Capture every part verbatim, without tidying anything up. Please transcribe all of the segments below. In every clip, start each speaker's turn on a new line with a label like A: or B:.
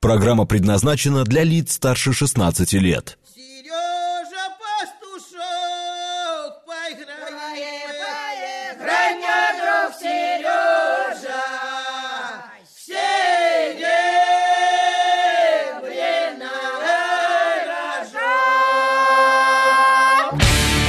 A: Программа предназначена для лиц старше шестнадцати лет.
B: Сережа Пастушок, поиграй, поиграй, мне, друг Сережа, серебряный рожок.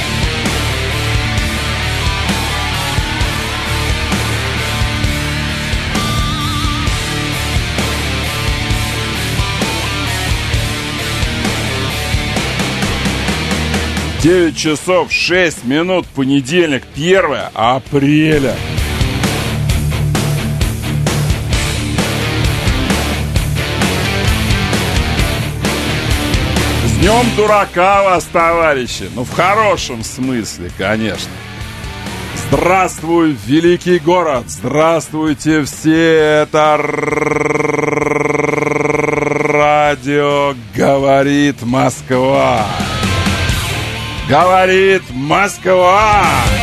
C: девять часов шесть минут, понедельник, первое апреля. С днем дурака вас, товарищи! Ну, в хорошем смысле, конечно. Здравствуй, великий город! Здравствуйте все! Это радио «Говорит Москва». Говорит Москва!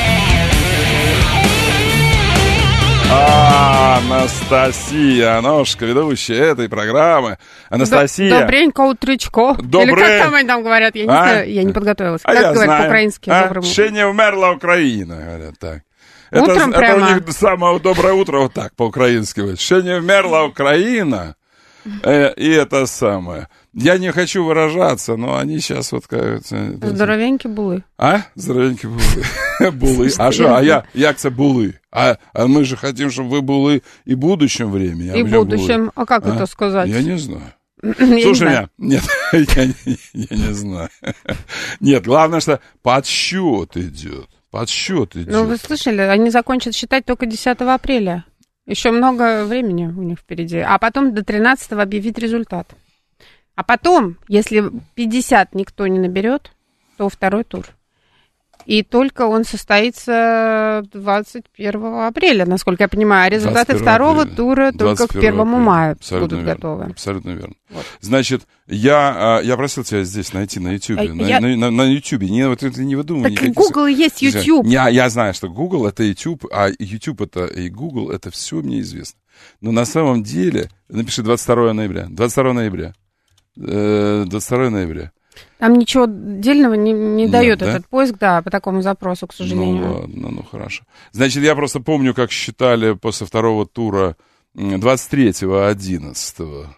C: А, Анастасия Аношка, ведущая этой программы. Анастасия.
D: Добренько утречко.
C: Добрый...
D: Или как там они там говорят, я не
C: а?
D: знаю, я не подготовилась.
C: А
D: как
C: я
D: говорят
C: знаю.
D: по-украински?
C: А?
D: Доброму...
C: Ще не вмерла Украина, говорят так.
D: Утром
C: это,
D: прямо.
C: это у них самое доброе утро, вот так по-украински. Ще не вмерла Украина. Э, и это самое. Я не хочу выражаться, но они сейчас вот кажется...
D: Здоровенькі були.
C: А? Здоровенькі були. Були. А что? А я, як це були? А, а мы же хотим, чтобы вы были и в будущем времени.
D: И в будущем. А как это сказать?
C: Я не знаю.
D: Я
C: Слушай
D: не
C: меня. Нет, я, я не знаю. Нет, главное, что подсчет идет. Подсчет идет.
D: Ну, вы слышали, они закончат считать только десятого апреля. Еще много времени у них впереди. А потом до тринадцатого объявить результат. А потом, если пятьдесят никто не наберет, то второй тур. И только он состоится двадцать первого апреля, насколько я понимаю. А результаты второго апреля. Тура только к первому мая абсолютно будут
C: верно,
D: готовы.
C: Абсолютно верно.
D: Вот.
C: Значит, я, я просил тебя здесь найти на Ютьюбе.
D: А,
C: на,
D: я...
C: на, на, на Ютьюбе. Не, вот, ты не выдумывай.
D: Так Google и есть YouTube.
C: Я, я знаю, что Google это YouTube, а YouTube это и Google, это все мне известно. Но на самом деле, напиши двадцать второго ноября. двадцать второго ноября. двадцать второго ноября.
D: Там ничего дельного не, не дает
C: да?
D: этот поиск, да, по такому запросу, к сожалению.
C: Ну ладно, ну хорошо. Значит, я просто помню, как считали после второго тура двадцать третьего одиннадцатого.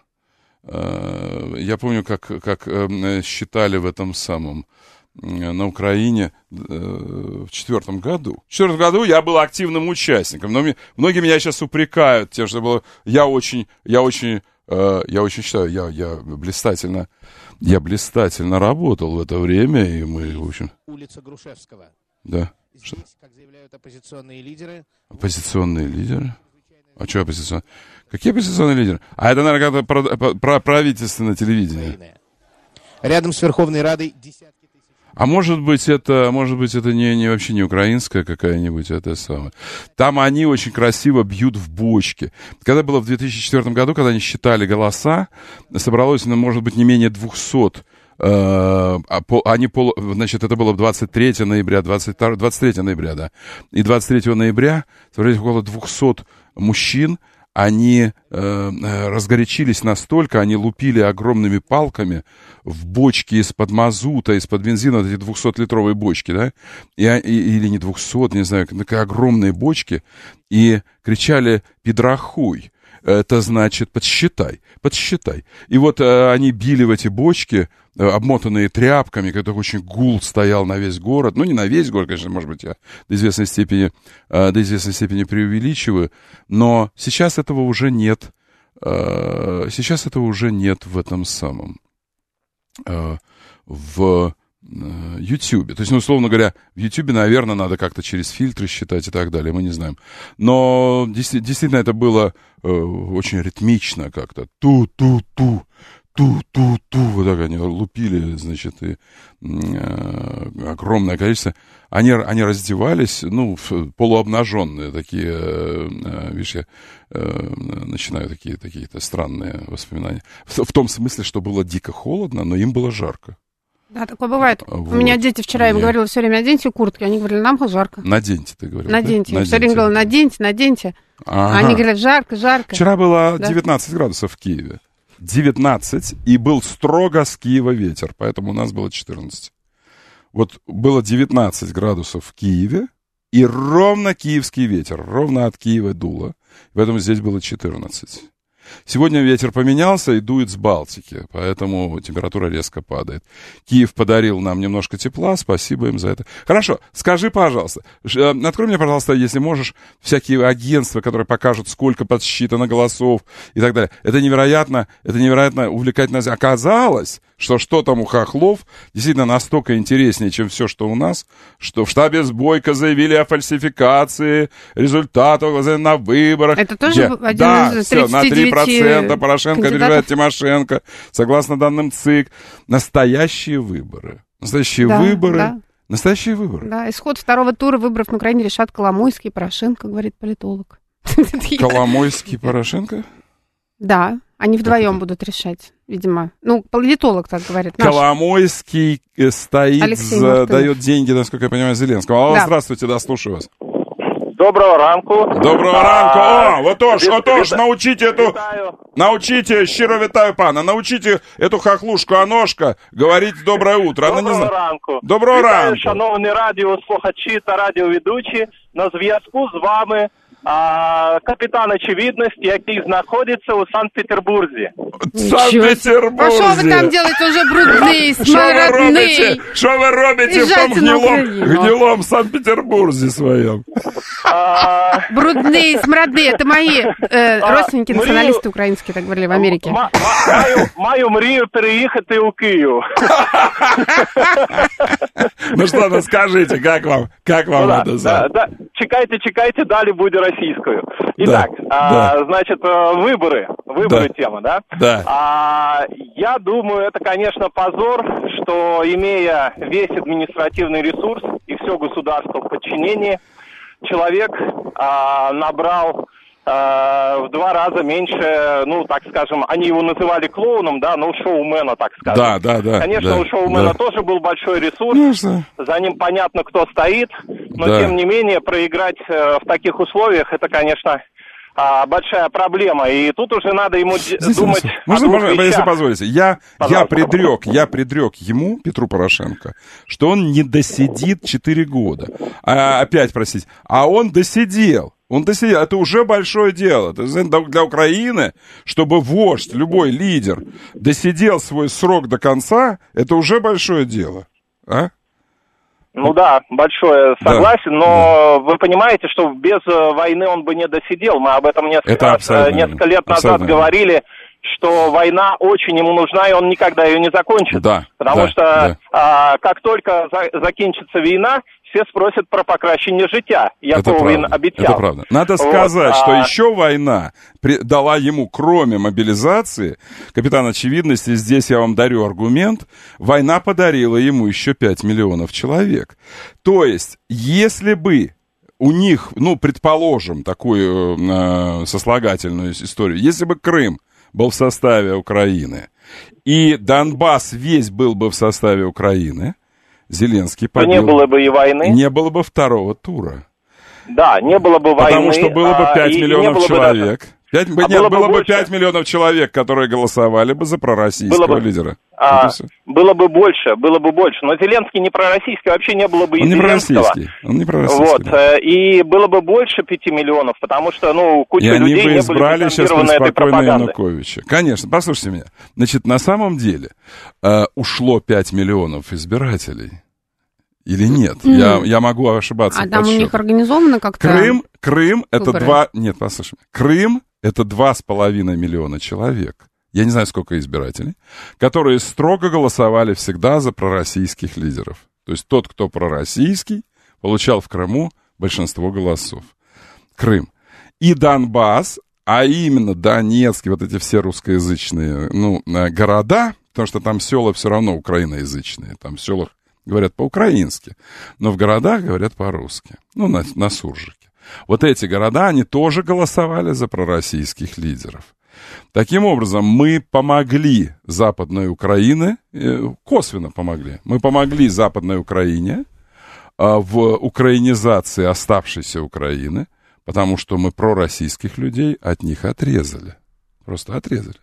C: Я помню, как, как считали в этом самом, на Украине в четвертом году. В четвертом году я был активным участником, но многие меня сейчас упрекают тем, что было, я очень, я очень, я очень считаю, я, я блистательно, я блистательно работал в это время, и мы, в общем...
E: Улица Грушевского.
C: Да.
E: Здесь, как заявляют оппозиционные лидеры...
C: Оппозиционные лидеры? А что оппозиционные? Какие оппозиционные лидеры? А это, наверное, про, про правительственное телевидение.
E: Рядом с Верховной Радой десятки тысяч...
C: А может быть, это, может быть, это не, не вообще не украинская какая-нибудь, это самое. Там они очень красиво бьют в бочки. Когда было в две тысячи четвёртом году, когда они считали голоса, собралось, ну, может быть, не менее двухсот. Uh, они пол, значит, это было двадцать третьего ноября, двадцать второго, двадцать третьего ноября, да. И двадцать третьего ноября, собрались около двухсот мужчин, они э, разгорячились настолько, они лупили огромными палками в бочки из-под мазута, из-под бензина, вот эти двухсотлитровые бочки, да, и, и, или не двухсот, не знаю, такие огромные бочки, и кричали «Пидрахуй». Это значит «подсчитай, подсчитай». И вот э, они били в эти бочки, э, обмотанные тряпками, когда очень гул стоял на весь город. Ну, не на весь город, конечно, может быть, я до известной степени, э, до известной степени преувеличиваю. Но сейчас этого уже нет. Э, сейчас этого уже нет в этом самом... Э, в... Ютьюбе. То есть, ну, условно говоря, в Ютьюбе, наверное, надо как-то через фильтры считать и так далее, мы не знаем. Но действительно это было э, очень ритмично как-то. Ту-ту-ту, ту-ту-ту. Вот так они лупили, значит, и э, огромное количество. Они, они раздевались, ну, полуобнаженные такие, э, видишь, я э, начинаю такие, такие-то странные воспоминания. В, в том смысле, что было дико холодно, но им было жарко.
D: Да, такое бывает.
C: Вот.
D: У меня дети вчера, я им
C: Нет.
D: говорила все время, оденьте куртки. Они говорили, нам жарко.
C: Наденьте, ты говорила.
D: Наденьте.
C: Да?
D: Я все время говорила, наденьте, наденьте.
C: Ага.
D: А они говорят, жарко, жарко.
C: Вчера было
D: Да.
C: девятнадцать градусов в Киеве. девятнадцать, и был строго с Киева ветер, поэтому у нас было четырнадцать. Вот было девятнадцать градусов в Киеве, и ровно киевский ветер, ровно от Киева дуло, поэтому здесь было четырнадцать. Сегодня ветер поменялся и дует с Балтики, поэтому температура резко падает. Киев подарил нам немножко тепла, спасибо им за это. Хорошо, скажи, пожалуйста, открой мне, пожалуйста, если можешь, всякие агентства, которые покажут, сколько подсчитано голосов и так далее. Это невероятно, это невероятно увлекательно. Оказалось, что что там у хохлов действительно настолько интереснее, чем все, что у нас, что в штабе Бойко заявили о фальсификации результатов на выборах.
D: Это тоже
C: где,
D: один
C: да,
D: из
C: все, на три процента Порошенко
D: кандидатов.
C: опережает Тимошенко, согласно данным ЦИК. Настоящие выборы. Настоящие
D: Да,
C: выборы.
D: да.
C: Настоящие выборы.
D: Да, исход второго тура выборов на Украине решат Коломойский и Порошенко, говорит политолог.
C: Коломойский и Порошенко?
D: Да, они вдвоем будут решать, видимо. Ну, политолог так говорит. Наш.
C: Коломойский стоит,
D: Алексей
C: за,
D: Мартынов.
C: дает деньги, насколько я понимаю, Зеленскому. Алло,
D: Да.
C: здравствуйте, да, слушаю вас.
F: Доброго ранку.
C: Доброго
F: А,
C: ранку. О, отож,
F: віт-
C: отож,
F: віта-
C: научите эту,
F: Вітаю.
C: научите, щиро вітаю пана, научите эту хохлушку Аношка говорить доброе утро. Она не
F: Доброго
C: зна-
F: ранку.
C: Доброго
F: Вітаю,
C: ранку.
F: шановні радіослухачі та радіоведучі. На зв'язку з вами а, капітан очевидності, який знаходиться у Санкт-Петербурзі.
C: В Санкт-Петербурге.
D: А что вы там делаете? Уже брудный,
C: Что вы робите?
D: смородный.
C: Что вы робите в том
D: Езжайте на
C: гнилом,
D: Украину.
C: гнилом Санкт-Петербурге своем?
F: А,
D: Брудные, смородные. Это мои э,
F: А,
D: родственники,
F: мрію-
D: националисты украинские, так говорили в Америке.
F: ма- ма- маю, маю мрію переїхати у Київ.
C: Ну что, ну скажите, как вам, как вам
F: Ну да,
C: это?
F: да,
C: за-
F: да. Чекайте, чекайте, далі буде російською. Итак,
C: Да,
F: а,
C: да.
F: значит, э, выборы. Выборы
C: Да.
F: тема, да?
C: Да.
F: А, я думаю, это, конечно, позор, что, имея весь административный ресурс и все государство в подчинении, человек а, набрал а, в два раза меньше, ну, так скажем, они его называли клоуном, да, ну, шоумена, так скажем.
C: Да, да, да.
F: Конечно,
C: да,
F: у шоумена
C: да.
F: тоже был большой ресурс.
C: Ну что?
F: За ним понятно, кто стоит, но
C: Да.
F: тем не менее проиграть э, в таких условиях, это, конечно, а, большая проблема. И тут уже надо ему д-
C: Здесь,
F: думать
C: здесь.
F: о
C: Можно,
F: двух
C: можно, если
F: вещах.
C: позволите, я, я
F: Пожалуйста.
C: предрек, я предрек ему, Петру Порошенко, что он не досидит четыре года. А, опять, простите, а он досидел. Он досидел. Это уже большое дело. Это, знаете, для Украины, чтобы вождь, любой лидер, досидел свой срок до конца, это уже большое дело. А?
F: Ну да, большое, согласен, но вы понимаете, что без э, войны он бы не досидел. Мы об этом несколько,
C: Это
F: раз,
C: абсолютно
F: э, несколько лет
C: верно.
F: назад
C: Абсолютно верно.
F: говорили, что война очень ему нужна, и он никогда ее не закончит.
C: Да,
F: Потому
C: да,
F: что
C: да.
F: а, как только за, закінчиться війна, все спросят про покращение життя,
C: Это
F: якого він
C: правда.
F: обіцяв.
C: Это правда. Надо
F: Вот,
C: сказать,
F: а-
C: что еще война при- дала ему, кроме мобилизации, капитан очевидности, здесь я вам дарю аргумент, война подарила ему еще пять миллионов человек. То есть, если бы у них, ну, предположим, такую э, сослагательную историю, если бы Крым был в составе Украины, и Донбасс весь был бы в составе Украины, Зеленский
F: то
C: побил...
F: не было бы и войны.
C: Не было бы второго тура.
F: Да, не было бы
C: Потому
F: войны.
C: что было бы
F: а,
C: пять
F: и- и не
C: миллионов
F: было бы
C: человек.
F: даже-
C: Пять, бы-
F: А
C: нет,
F: было бы
C: было бы
F: больше.
C: пять миллионов человек, которые голосовали бы за пророссийского
F: Было бы-
C: лидера.
F: а,
C: Вот и всё.
F: было бы больше, было бы больше. Но Зеленский не пророссийский, вообще не было бы и
C: Он не
F: Зеленского.
C: пророссийский. Он не пророссийский.
F: Вот,
C: да.
F: э, и было бы больше пяти миллионов, потому что, ну, куча
C: И они
F: людей
C: бы
F: не
C: избрали
F: были
C: сейчас
F: зомбированы этой
C: спокойно
F: пропагандой.
C: Януковича. Конечно, послушайте меня. Значит, на самом деле э, ушло пять миллионов избирателей. Или нет?
D: Мгм.
C: Я, я могу ошибаться.
D: А
C: в
D: там у
C: подсчётах.
D: них организовано как-то...
C: Крым, Крым это
D: выборы.
C: два... Нет, послушай. Крым это два с половиной миллиона человек. Я не знаю, сколько избирателей, которые строго голосовали всегда за пророссийских лидеров. То есть тот, кто пророссийский, получал в Крыму большинство голосов. Крым. И Донбасс, а именно Донецкий, вот эти все русскоязычные, ну, э, города, потому что там села все равно украиноязычные, там в селах говорят по-украински, но в городах говорят по-русски, ну, на, на суржике. Вот эти города, они тоже голосовали за пророссийских лидеров. Таким образом, мы помогли Западной Украине, э, косвенно помогли, мы помогли Западной Украине э, в украинизации оставшейся Украины, потому что мы пророссийских людей от них отрезали. Просто отрезали.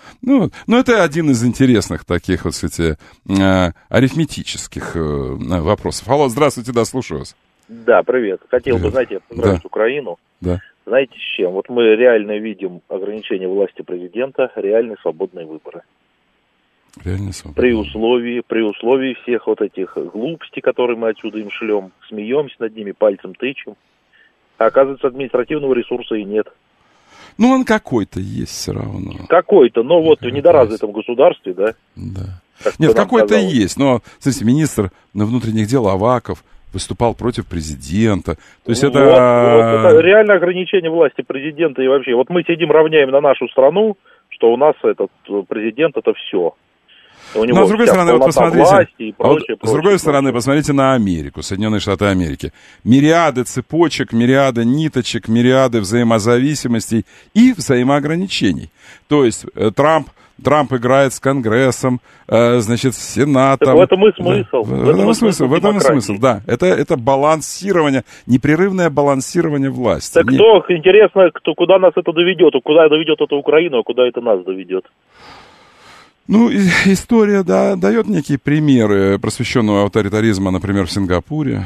C: Ну, ну, это один из интересных таких, вот, кстати, э, арифметических э, вопросов. Алло, здравствуйте, да, слушаю вас.
G: Да, привет. Хотел
C: Привет.
G: бы, знаете, поздравить
C: Да.
G: Украину.
C: Да.
G: Знаете, с чем? Вот мы реально видим ограничение власти президента, реальные свободные выборы.
C: Реально свободно.
G: При условии, при условии всех вот этих глупостей, которые мы отсюда им шлем, смеемся над ними, пальцем тычем. А оказывается, административного ресурса и нет.
C: Ну, он какой-то есть все равно.
G: Какой-то, но вот в
C: Какой-то
G: недоразвитом государстве, да?
C: Да.
G: как
C: Нет,
G: нам
C: какой-то
G: казалось.
C: есть. Но, смотрите, министр внутренних дел Аваков выступал против президента. То есть
G: Вот,
C: это...
G: вот, это реально ограничение власти президента и вообще. Вот мы сидим, равняем на нашу страну, что у нас этот президент это все. У него
C: Ну, а с другой
G: вся
C: стороны, вот
G: полнота
C: посмотрите,
G: власти и
C: а
G: прочее,
C: вот
G: прочее,
C: с другой
G: прочее.
C: стороны, посмотрите на Америку, Соединенные Штаты Америки. Мириады цепочек, мириады ниточек, мириады взаимозависимостей и взаимоограничений. То есть э, Трамп, Трамп играет с Конгрессом, э, значит, с Сенатом.
G: Так в этом и
C: Да,
G: смысл.
C: в, в этом и смысл, в этом и смысл, да. Это, это балансирование, непрерывное балансирование власти.
G: Так
C: Не-
G: кто, интересно, кто, куда нас это доведет, куда доведет это Украину, а куда это нас доведет?
C: Ну, и- история, да, дает некие примеры просвещенного авторитаризма, например, в Сингапуре.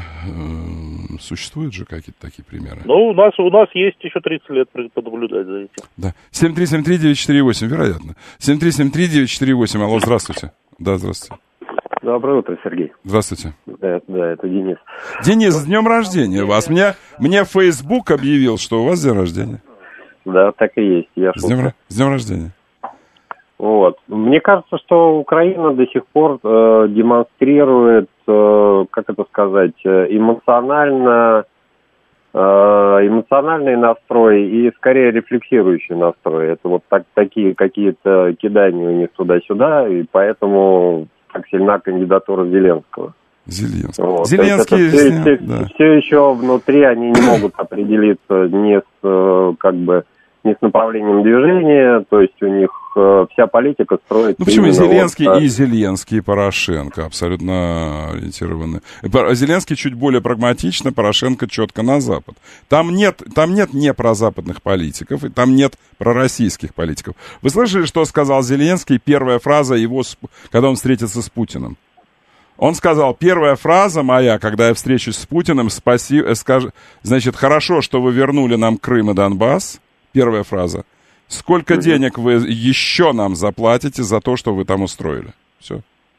C: Э, Существуют же какие-то такие примеры.
G: Ну, у нас, у нас есть еще тридцать лет понаблюдать за этим.
C: Да. семь три семь три девять четыре восемь, вероятно. семь три семь три девять четыре восемь. Алло, здравствуйте. Да, здравствуйте.
H: Доброе утро, Сергей.
C: Здравствуйте.
H: Да, да, это Денис.
C: Денис, с днем рождения вас. Мне, мне Facebook объявил, что у вас день рождения.
H: Да, так и есть. Я
C: С днем, ра- с днем рождения.
H: Вот. Мне кажется, что Украина до сих пор э, демонстрирует, э, как это сказать, э, эмоционально, э, эмоциональный настрой и скорее рефлексирующий настрой. Это вот так, такие какие-то кидания у них туда-сюда, и поэтому так сильна кандидатура Зеленского.
C: Зеленский.
H: Вот.
C: Зеленский,
H: все,
C: сня-
H: все-
C: да.
H: все еще внутри они не могут определиться ни с, э, как бы, ни с направлением движения, то есть у них э, вся политика строится.
C: Ну почему и
H: именно
C: Зеленский,
H: вот,
C: и Зеленский, и Порошенко абсолютно ориентированы. Пор- Зеленский чуть более прагматично, Порошенко четко на Запад. Там нет, там нет не прозападных политиков, и там нет пророссийских политиков. Вы слышали, что сказал Зеленский, первая фраза его, с- когда он встретится с Путиным? Он сказал, первая фраза моя, когда я встречусь с Путиным, спасибо, скаж... значит, хорошо, что вы вернули нам Крым и Донбасс. Первая фраза. Сколько денег вы еще нам заплатите за то, что вы там устроили? Все.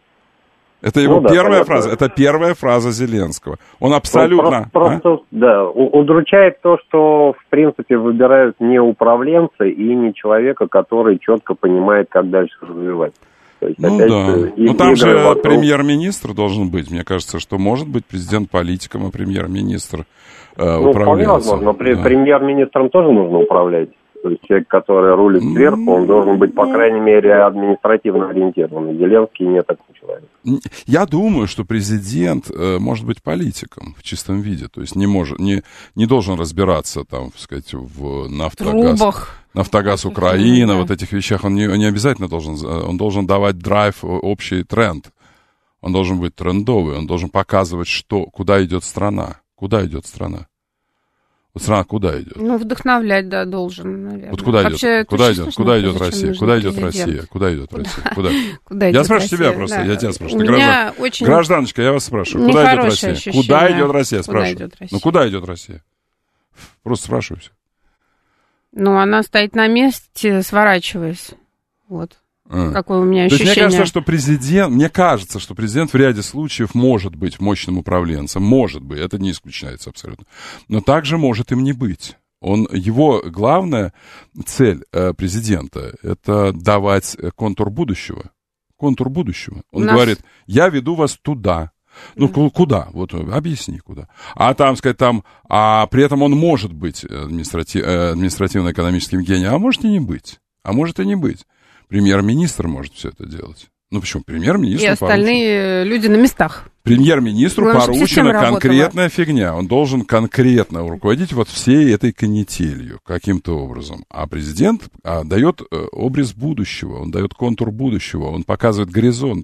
C: Это его
H: Ну да,
C: первая
H: понятно.
C: фраза. Это первая фраза Зеленского. Он абсолютно...
H: Просто, просто, да, у- удручает то, что, в принципе, выбирают не управленца и не человека, который четко понимает, как дальше развивать. То есть,
C: а? Ну
H: опять
C: да.
H: же, и-
C: Ну там
H: игры
C: же
H: вокруг.
C: премьер-министр должен быть. Мне кажется, что может быть президент политиком, а премьер-министр э,
H: Ну, вполне
C: управленцем.
H: возможно, но при-
C: Да.
H: премьер-министром тоже нужно управлять. То есть человек, который рулит сверху, он должен быть, по крайней мере, административно ориентирован. Зеленский не такой человек.
C: Я думаю, что президент э, может быть политиком в чистом виде, то есть не может, не, не должен разбираться там, так сказать, в нафтогаз,
D: Трубах.
C: нафтогаз Украина,
D: Да.
C: вот этих вещах. Он не, не обязательно должен, э, он должен давать драйв, э, общий тренд. Он должен быть трендовый, он должен показывать, что, куда идет страна, куда идет страна. Вот страна куда идет?
D: Ну, вдохновлять, да, должен, наверное.
C: Вот куда
D: Вообще,
C: идет?
D: это
C: Куда
D: очень
C: идет?
D: сложно,
C: Куда идет
D: зачем
C: Россия?
D: нужен
C: Куда идет
D: президент?
C: Россия? Куда идет Россия? Куда?
D: Куда
C: Я
D: идет
C: спрашиваю тебя
D: Россия?
C: просто,
D: Да.
C: я тебя спрашиваю.
D: У
C: Ты
D: меня
C: граждан-
D: очень
C: Гражданочка, я вас спрашиваю. Куда идет
D: нехорошее
C: Россия?
D: ощущение.
C: Куда идет Россия?
D: Куда
C: Спрашиваю.
D: идет Россия?
C: Ну куда идет Россия? Просто спрашиваю все.
D: Ну, она стоит на месте, сворачиваясь. Вот.
C: А.
D: Какое у меня
C: То есть
D: ощущение.
C: мне кажется, что президент, мне кажется, что президент в ряде случаев может быть мощным управленцем, может быть, это не исключается абсолютно, но также может им не быть. Он, его главная цель э, президента – это давать контур будущего. Контур будущего. Он
D: Нас-
C: говорит, я веду вас туда. Ну, ку- куда? Вот объясни, куда. А там, сказать, там, а при этом он может быть административ, э, административно-экономическим гением, а может и не быть. А может и не быть. Премьер-министр может все это делать. Ну, почему? Премьер-министру
D: И остальные люди на местах.
C: Премьер-министру
D: Главное, чтобы система
C: поручена
D: работала.
C: конкретная фигня. Он должен конкретно руководить вот всей этой канителью каким-то образом. А президент а, дает э, образ будущего, он дает контур будущего, он показывает горизонты.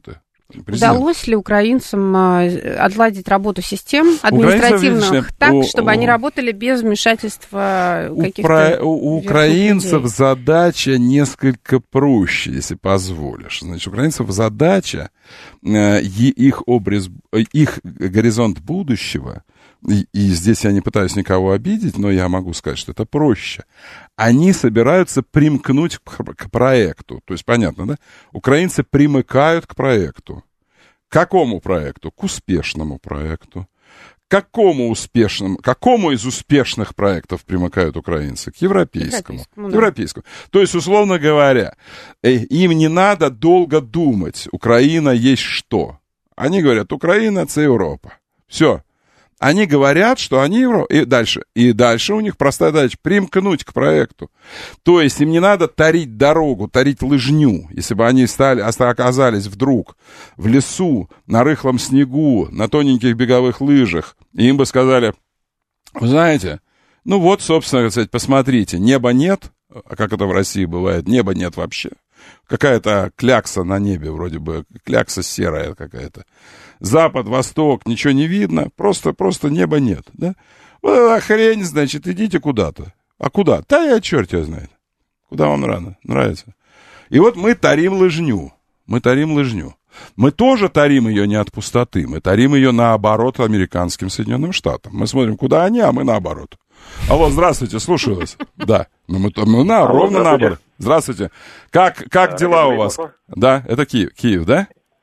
C: Президент.
D: Удалось ли украинцам отладить работу систем административных
C: Украинцев,
D: так,
C: у,
D: чтобы
C: у,
D: они работали без вмешательства каких-то...
C: Про, у, у украинцев
D: людей?
C: Задача несколько проще, если позволишь. Значит, у украинцев задача, э, их образ, их горизонт будущего, и, и здесь я не пытаюсь никого обидеть, но я могу сказать, что это проще. Они собираются примкнуть к, к проекту. То есть, понятно, да? Украинцы примыкают к проекту. К какому проекту? К успешному проекту. К какому успешному, какому из успешных проектов примыкают украинцы? К европейскому. Европейскому, да. Европейскому. То есть, условно говоря, им не надо долго думать. Украина есть что? Они говорят, Украина — это Европа. Все. Они говорят, что они Европа. И дальше. И дальше у них простая задача — примкнуть к проекту. То есть им не надо тарить дорогу, тарить лыжню. Если бы они стали, оказались вдруг в лесу, на рыхлом снегу, на тоненьких беговых лыжах, и им бы сказали, вы знаете, ну вот, собственно сказать, посмотрите, неба нет, а как это в России бывает, неба нет вообще. Какая-то клякса на небе, вроде бы, клякса серая какая-то. Запад, восток, ничего не видно, просто, просто неба нет, да? Вот эта хрень, значит, идите куда-то. А куда? Да я черт его знает. Куда вам рано? Нравится? И вот мы тарим лыжню, мы тарим лыжню. Мы тоже тарим ее не от пустоты, мы тарим ее наоборот американским Соединенным Штатам. Мы смотрим, куда они, а мы наоборот. Алло, здравствуйте, слушаю вас. Да, ну мы, мы на, Алло, ровно наоборот. Здравствуйте. Как, как а, дела у вас? Папа? Да, это Киев, Киев, да?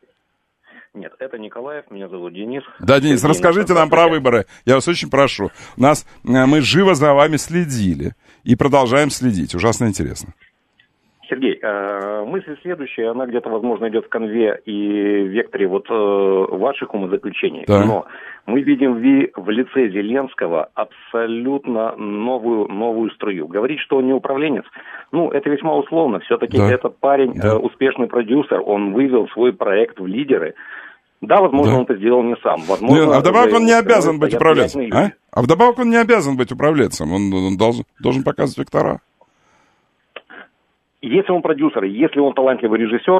I: Нет, это Николаев, меня зовут Денис.
C: Да, Денис, Сергей, расскажите нам про выборы. Я вас очень прошу. Нас, мы живо за вами следили и продолжаем следить. Ужасно интересно.
I: Сергей, э, мысль следующая, она где-то, возможно, идет в конве и векторе вот э, ваших умозаключений. Да. Но мы видим в, в лице Зеленского абсолютно новую, новую струю. Говорить, что он не управленец, ну, это весьма условно. Все-таки да. этот парень, да. э, успешный продюсер, он вывел свой проект в лидеры. Да, возможно, да. он это сделал не сам. Возможно,
C: Нет, а вдобавок он не обязан быть управленцем. А? а вдобавок он не обязан быть управленцем. Он, он должен, должен показывать вектора.
I: Если он продюсер, если он талантливый режиссер,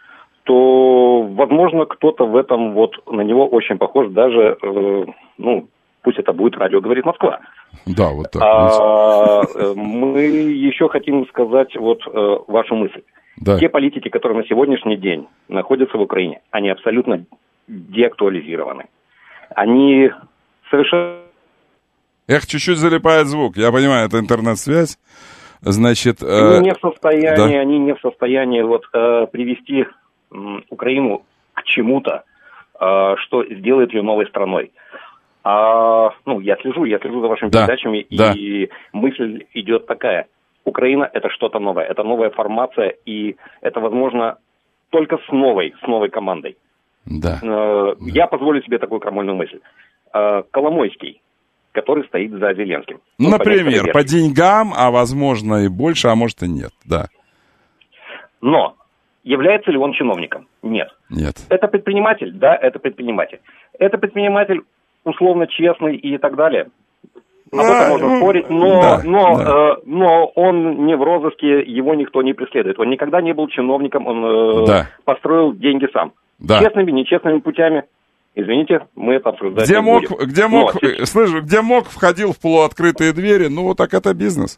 I: то, возможно, кто-то в этом вот на него очень похож, даже, э, ну, пусть это будет «Радио говорит Москва».
C: Да, вот так.
I: А, мы еще хотим сказать вот э, вашу мысль. Да. Те политики, которые на сегодняшний день находятся в Украине, они абсолютно деактуализированы. Они совершенно...
C: Эх, чуть-чуть залипает звук. Я понимаю, это интернет-связь. Значит,
I: они не в состоянии, да. они не в состоянии вот э, привести э, Украину к чему-то, э, что сделает ее новой страной. А, ну, я слежу, я слежу за вашими да. передачами, да. и мысль идет такая: Украина — это что-то новое, это новая формация, и это возможно только с новой, с новой командой.
C: Да.
I: Э, да. Я позволю себе такую крамольную мысль. Э, Коломойский, который стоит за Зеленским.
C: Ну, например, по деньгам, а возможно и больше, а может и нет, да.
I: Но является ли он чиновником? Нет.
C: Нет.
I: Это предприниматель? Да, это предприниматель. Это предприниматель условно честный и так далее. Об этом можно спорить, но, да, но, да. Э, но он не в розыске, его никто не преследует. Он никогда не был чиновником, он э, да. построил деньги сам. Да. Честными, нечестными путями. Извините, мы это обсуждать
C: где
I: не
C: мог,
I: будем.
C: Где мог,
I: Но,
C: слышь, где мог, входил в полуоткрытые двери, ну, так это бизнес.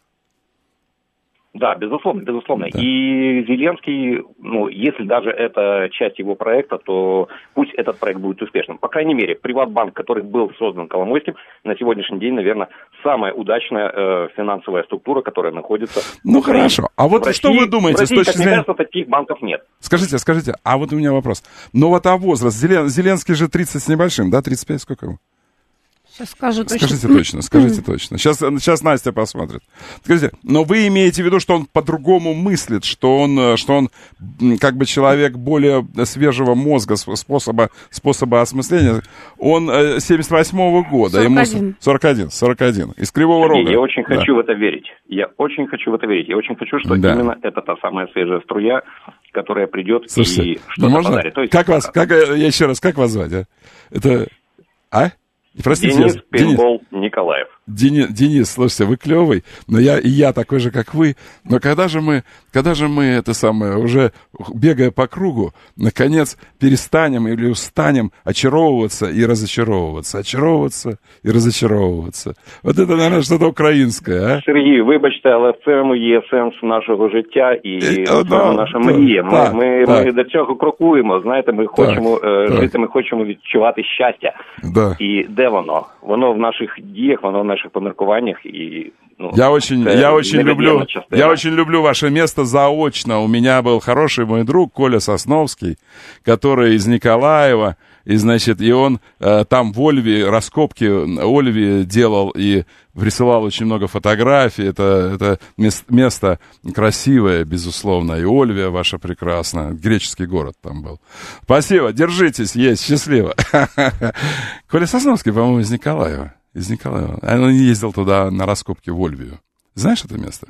I: Да, безусловно, безусловно.
C: Да.
I: И Зеленский, ну, если даже это часть его проекта, то пусть этот проект будет успешным. По крайней мере, Приватбанк, который был создан Коломойским, на сегодняшний день, наверное, самая удачная э, финансовая структура, которая находится...
C: Ну, в хорошо. А вот
I: в
C: что
I: России,
C: вы думаете?
I: В России,
C: с точки
I: как
C: зрения...
I: мне кажется, таких банков нет.
C: Скажите, скажите, а вот у меня вопрос. Ну, вот а возраст? Зелен... Зеленский же тридцать с небольшим, да? тридцать пять, сколько ему?
D: Сейчас скажу точно.
C: Скажите точно, скажите точно. Сейчас, сейчас Настя посмотрит. Скажите, но вы имеете в виду, что он по-другому мыслит, что он, что он как бы человек более свежего мозга, способа, способа осмысления. Он семьдесят восьмого года,
D: сорок один.
C: Ему сорок один, сорок один, из Кривого Рога.
I: Я очень хочу да. в это верить. Я очень хочу в это верить. Я очень хочу, что да. именно это та самая свежая струя, которая придет Слушайте, и что-то
C: можно?
I: подарит. То есть,
C: как вас, как, я еще раз, как вас звать? А? А? Простите,
I: Денис
C: я...
I: Пейнтбол
C: Денис.
I: Николаев.
C: Денис, Денис, слушайте, вы клевый, но я и я такой же, как вы. Но когда же мы, когда же мы это самое, уже бегая по кругу, наконец перестанем или устанем очаровываться и разочаровываться, очаровываться и разочаровываться. Вот это, наверное, что-то українське, а?
I: Сергій, вибачте, але в цьому є сенс нашого життя і
C: Е,
I: саме
C: да,
I: наша
C: так,
I: мрія. Ми,
C: так,
I: ми,
C: так.
I: ми до цього крокуємо, знаєте, ми хочемо е,
C: так.
I: жити, ми хочемо відчувати щастя.
C: Да.
I: І де воно? Воно в наших діях, воно в наших поміркуваннях і... Ну,
C: Я очень, я очень люблю, я очень люблю ваше место заочно. У меня был хороший мой друг Коля Сосновский, который из Николаева, и, значит, и он э, там в Ольве, раскопки Ольве делал и присылал очень много фотографий. Это, это мест, место красивое, безусловно, и Ольвия ваша прекрасная, греческий город там был. Спасибо, держитесь, есть, счастливо. Коля Сосновский, по-моему, из Николаева. Из Николаева. Он ездил туда на раскопки в Ольвию. Знаешь это место?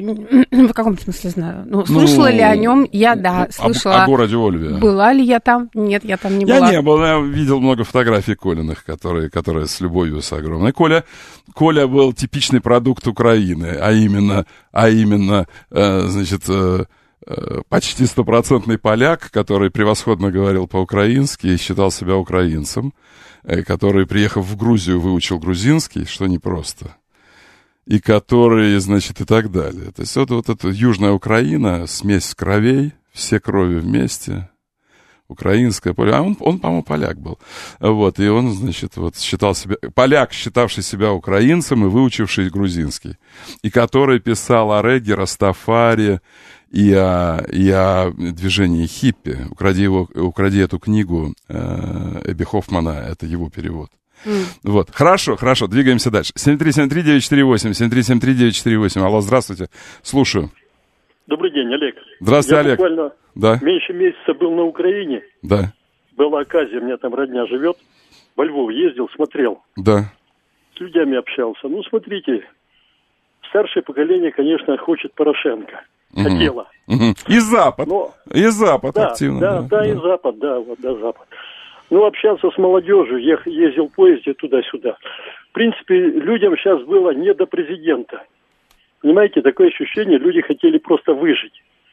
D: В каком смысле знаю? Ну, слышала ну, ли о нем? Я, да, слышала.
C: О, о городе Ольвия.
D: Была ли я там? Нет, я там не
C: я
D: была.
C: Я не был, я видел много фотографий Колиных, которые, которые с любовью с огромной. Коля, Коля был типичный продукт Украины, а именно, а именно, э, значит, э, э, почти стопроцентный поляк, который превосходно говорил по-украински и считал себя украинцем, э, который, приехав в Грузию, выучил грузинский, что непросто. И которые, значит, и так далее. То есть вот, вот эта Южная Украина, смесь кровей, все крови вместе, украинская, а он, он, по-моему, поляк был. Вот, и он, значит, вот считал себя, поляк, считавший себя украинцем и выучивший грузинский, и который писал о регге, Растафари и о, и о движении хиппи. Укради, его, укради эту книгу э, Эбби Хоффмана, это его перевод. Mm. Вот, хорошо, хорошо, двигаемся дальше. семь три семь три девять четыре восемь, семь три семь три девять четыре восемь. Алло, здравствуйте, слушаю.
J: Добрый день, Олег.
C: Здравствуйте,
J: Я
C: Олег.
J: буквально
C: да.
J: меньше месяца был на Украине.
C: Да.
J: Была оказия, у меня там родня живет. Во Львов ездил, смотрел.
C: Да.
J: С людьми общался. Ну, смотрите, старшее поколение, конечно, хочет Порошенко.
C: Угу.
J: Хотело.
C: Угу. И Запад.
J: Но...
C: И Запад
J: да,
C: активно.
J: Да, да, да, да, и Запад, да, вот, да, Запад. Ну, общался с молодежью, я ездил в поезде туда-сюда. В принципе, людям сейчас было не до президента. Понимаете, такое ощущение, люди хотели просто выжить.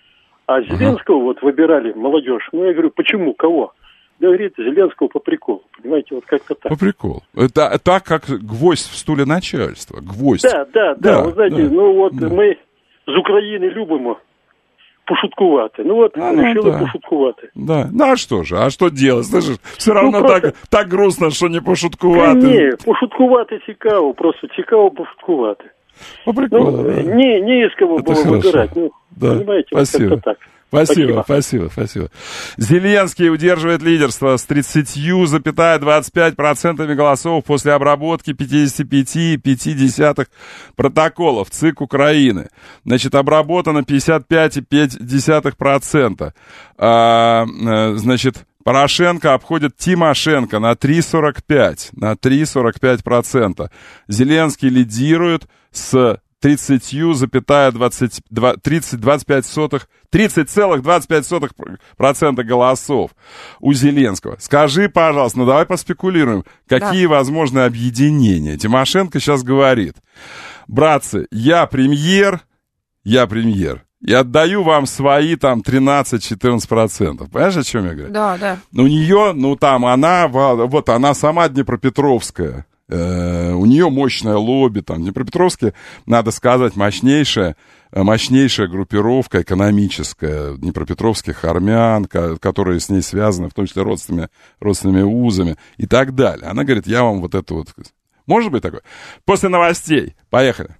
J: А Зеленского uh-huh. вот выбирали молодежь. Ну, я говорю, почему, кого? Да, говорит, Зеленского по приколу. Понимаете, вот как-то так.
C: По приколу. Это так, как гвоздь в стуле начальства. Гвоздь.
J: Да, да, да. да вы знаете, да, ну вот да. мы з України любимо пошуткувати. Ну вот, а, решили ну, да. пошуткувати.
C: Да. Ну а что же, а что делать? Слышишь, все равно ну, просто... так, так грустно, що не пошуткувати.
J: Ні, пошуткувати цікаво, просто цікаво пошуткувати.
C: По приколу,
J: ну,
C: да.
J: не, не из кого было выбирать. Ну,
C: да.
J: понимаете,
C: спасибо.
J: Вот как-то так.
C: Спасибо, спасибо, спасибо. Зеленский удерживает лидерство с тридцатью двадцать пять процентами голосов после обработки пятьдесят пять целых пять десятых протоколов ЦИК Украины. Значит, обработано пятьдесят пять целых пять десятых процента. А, значит, Порошенко обходит Тимошенко на три целых сорок пять, на три целых сорок пять процента. Зеленский лидирует с тридцатью двадцать пять сотых, тридцать целых двадцать пять сотых процента голосов у Зеленского. Скажи, пожалуйста, ну давай поспекулируем, какие да. возможны объединения. Тимошенко сейчас говорит: братцы, я премьер, я премьер, и отдаю вам свои там тринадцать-четырнадцать процентов. Понимаешь, о чем я говорю?
D: Да, да.
C: У нее, ну там она, вот она сама Днепропетровская. Uh, у нее мощное лобби, там, Днепропетровске, надо сказать, мощнейшая, мощнейшая группировка экономическая днепропетровских армян, ко- которые с ней связаны, в том числе родственными, родственными узами и так далее. Она говорит, я вам вот это вот... Может быть такое? После новостей. Поехали.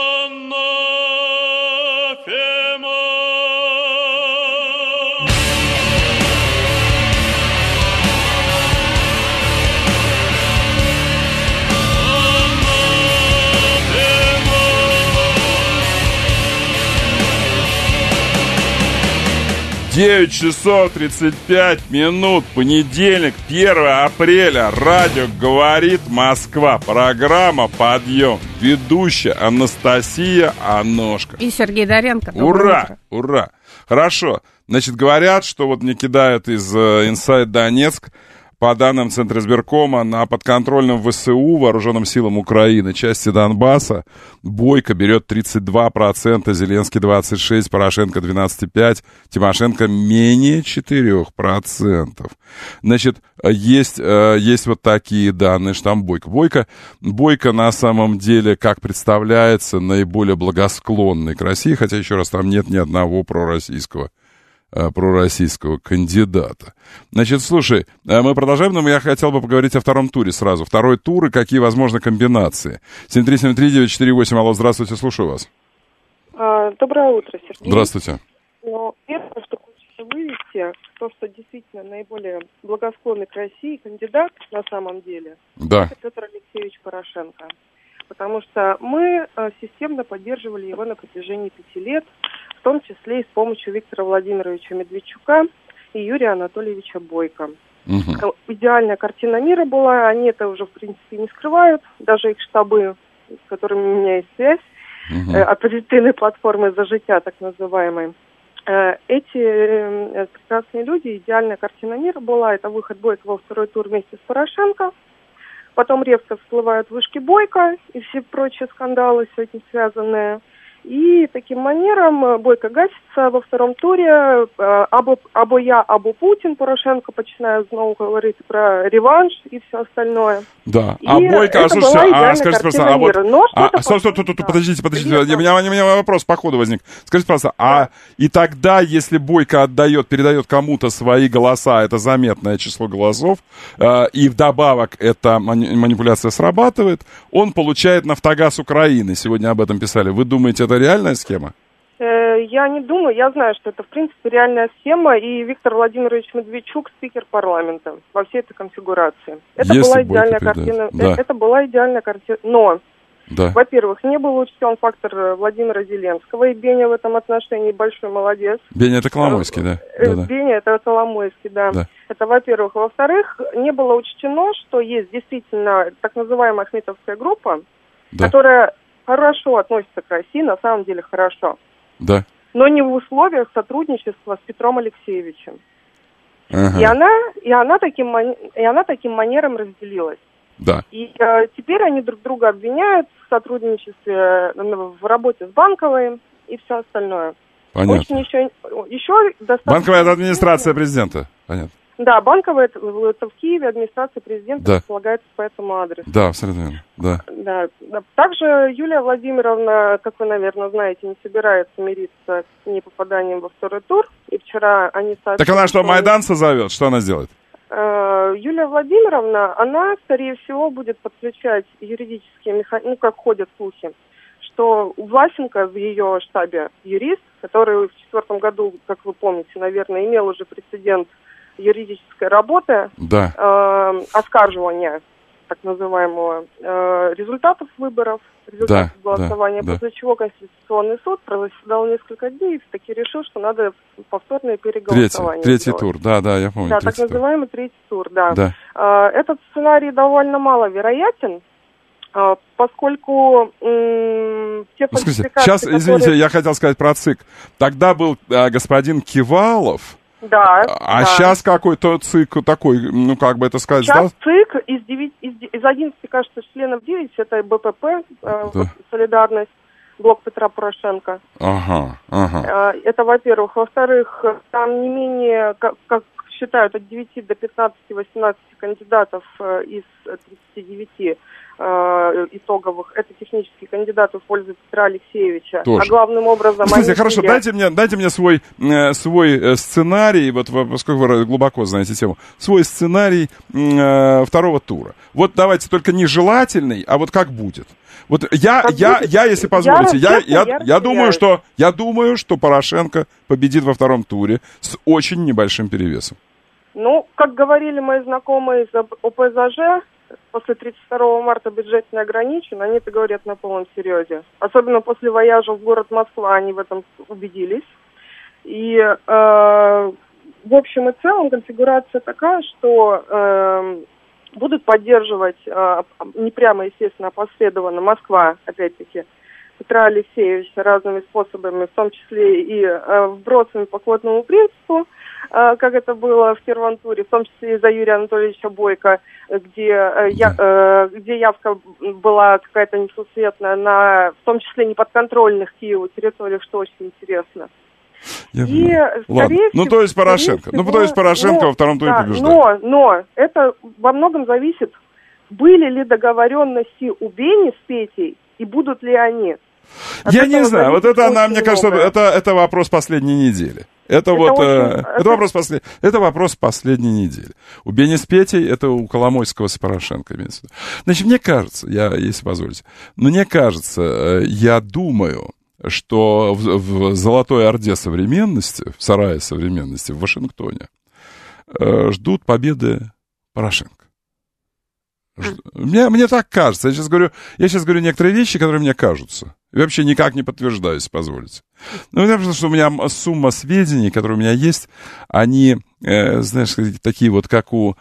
C: девять часов тридцать пять минут, понедельник, первое апреля, радио «Говорит Москва», программа «Подъем», ведущая Анастасия Аношка.
D: И Сергей Доренко.
C: Ура,
D: утро.
C: ура. Хорошо, значит, говорят, что вот мне кидают из Inside Donetsk, по данным Центра избиркома, на подконтрольном ВСУ, Вооруженным силам Украины, части Донбасса, Бойко берет тридцать два процента, Зеленский двадцать шесть процентов, Порошенко двенадцать целых пять десятых процента, Тимошенко менее четыре процента. Значит, есть, есть вот такие данные, что там Бойко. Бойко. Бойко на самом деле, как представляется, наиболее благосклонный к России, хотя, еще раз, там нет ни одного пророссийского пророссийского кандидата. Значит, слушай, мы продолжаем, но я хотел бы поговорить о втором туре сразу. Второй тур и какие возможны комбинации. семь три семь три девять четыре восемь, алло, здравствуйте, слушаю вас.
K: Доброе утро, Сергей.
C: Здравствуйте.
K: Но первое, что хочется вывести, то, что действительно наиболее благосклонный к России кандидат на самом деле,
C: да.
K: это Петр Алексеевич Порошенко. Потому что мы системно поддерживали его на протяжении пяти лет, в том числе и с помощью Виктора Владимировича Медведчука и Юрия Анатольевича Бойко. Угу. Идеальная картина мира была, они это уже, в принципе, не скрывают, даже их штабы, с которыми у меня есть связь, угу. э, оппозиционной платформы «За життя», так называемой. Э, эти э, прекрасные люди, идеальная картина мира была, это выход Бойко во второй тур вместе с Порошенко, потом резко всплывают вышки Бойко и все прочие скандалы с этим связанные. И таким манером Бойко гасится во втором туре. Або, або я, або Путин. Порошенко починает снова говорить про реванш и все остальное.
C: Да.
K: И
C: а Бойко, а слушайте, а скажите, пожалуйста, а вот...
K: Но
C: а, стоп, стоп, стоп, стоп, подождите, подождите. У меня, у меня вопрос по ходу возник. Скажите, пожалуйста, а и тогда, если Бойко отдает, передает кому-то свои голоса, это заметное число голосов, э, и вдобавок эта манипуляция срабатывает, он получает «Нафтогаз Украины». Сегодня об этом писали. Вы думаете, это реальная схема?
K: Я не думаю, я знаю, что это, в принципе, реальная схема, и Виктор Владимирович Медведчук спикер парламента во всей этой конфигурации. Это
C: Если
K: была идеальная картина.
C: Да.
K: Это была идеальная картина. Но,
C: да.
K: во-первых, не был учтен фактор Владимира Зеленского, и Беня в этом отношении большой молодец.
C: Беня это Коломойский, да? да, да.
K: Беня это Коломойский, да. да. Это, во-первых. Во-вторых, не было учтено, что есть действительно так называемая Ахметовская группа, да. которая хорошо относится к России, на самом деле хорошо.
C: Да.
K: Но не в условиях сотрудничества с Петром Алексеевичем.
C: Ага.
K: И она, и она таким мани... и она таким манером разделилась.
C: Да.
K: И э, теперь они друг друга обвиняют в сотрудничестве, э, в работе с Банковой и все остальное.
C: Понятно.
K: Очень еще, еще достаточно...
C: Банковая это администрация президента. Понятно.
K: Да, Банковая это, это в Киеве, администрация президента
C: да.
K: располагается по этому адресу.
C: Да, абсолютно верно. Да.
K: Да. Также Юлия Владимировна, как вы, наверное, знаете, не собирается мириться с непопаданием во второй тур. И вчера они сообщили...
C: Так она что, Майдан созовет? Что она сделает?
K: Юлия Владимировна, она, скорее всего, будет подключать юридические механизмы, ну, как ходят слухи, что у Власенко в ее штабе юрист, который в четвертом году, как вы помните, наверное, имел уже прецедент юридической работы,
C: да.
K: э, оскарживания так называемого э, результатов выборов, результатов
C: да,
K: голосования,
C: да,
K: после
C: да.
K: чего Конституционный суд прозаседал несколько дней и таки решил, что надо повторное переголосование.
C: Третий, третий тур, да, да, я помню.
K: Да, так называемый
C: тур.
K: третий тур, да.
C: да.
K: Э, этот сценарий довольно маловероятен, э, поскольку э, те
C: ну, скажите,
K: фальсификации,
C: сейчас,
K: которые...
C: извините, я хотел сказать про ЦИК. Тогда был э, господин Кивалов.
K: Да,
C: а
K: да.
C: сейчас какой-то ЦИК такой, ну, как бы это сказать...
K: Сейчас
C: да?
K: ЦИК из, девять, из, из одиннадцати, кажется, членов девять, это БПП, э, да. Солидарность, Блок Петра Порошенко.
C: Ага, ага.
K: Э, это, во-первых. Во-вторых, там не менее, как, как считают, от девяти до пятнадцати-восемнадцати кандидатов э, из тридцати девяти э, итоговых. Это технические кандидаты в пользу Петра Алексеевича.
C: Тоже.
K: А главным образом...
C: Слушайте, хорошо, были... дайте мне, дайте мне свой, э, свой э, сценарий, вот поскольку вы глубоко знаете тему, свой сценарий э, второго тура. Вот давайте только нежелательный, а вот как будет. Вот я, я, будет? я, если позволите, я, я, я, я, думаю, что, я думаю, что Порошенко победит во втором туре с очень небольшим перевесом.
K: Ну, как говорили мои знакомые из ОПЗЖ, после тридцать второго марта бюджет не ограничен, они это говорят на полном серьезе. Особенно после вояжа в город Москва они в этом убедились. И э, в общем и целом конфигурация такая, что э, будут поддерживать, э, не прямо, естественно, опосредованно Москва, опять-таки, Петра Алексеевича разными способами, в том числе и э, вбросами по квотному принципу. э, как это было в первом туре, в том числе и за Юрия Анатольевича Бойко, где, э, я, э, где явка была какая-то несусветная, на, в том числе неподконтрольных Киеву территориях, что очень интересно.
C: Я
K: и,
C: Ладно.
K: всего,
C: Ну, то есть Порошенко.
K: всего,
C: ну, то есть Порошенко
K: но,
C: во втором туре
K: да,
C: побеждает.
K: Но, но это во многом зависит, были ли договоренности у Бени с Петей, и будут ли они. От
C: Я не знаю, вот это, она, мне кажется,
K: много.
C: это, это вопрос последней недели. Это, это вот, очень, э, это... Это, вопрос послед... это вопрос последней недели. У Бени с Петей, это у Коломойского с Порошенко имеется в виду. Значит, мне кажется, я, если позволите, мне кажется, я думаю, что в, в Золотой Орде современности, в сарае современности в Вашингтоне э, ждут победы Порошенко. Жд... Мне, мне так кажется. Я сейчас, говорю, я сейчас говорю некоторые вещи, которые мне кажутся. И вообще никак не подтверждаю, если позволите. Ну, потому что у меня сумма сведений, которые у меня есть, они, э, знаешь, такие вот, как у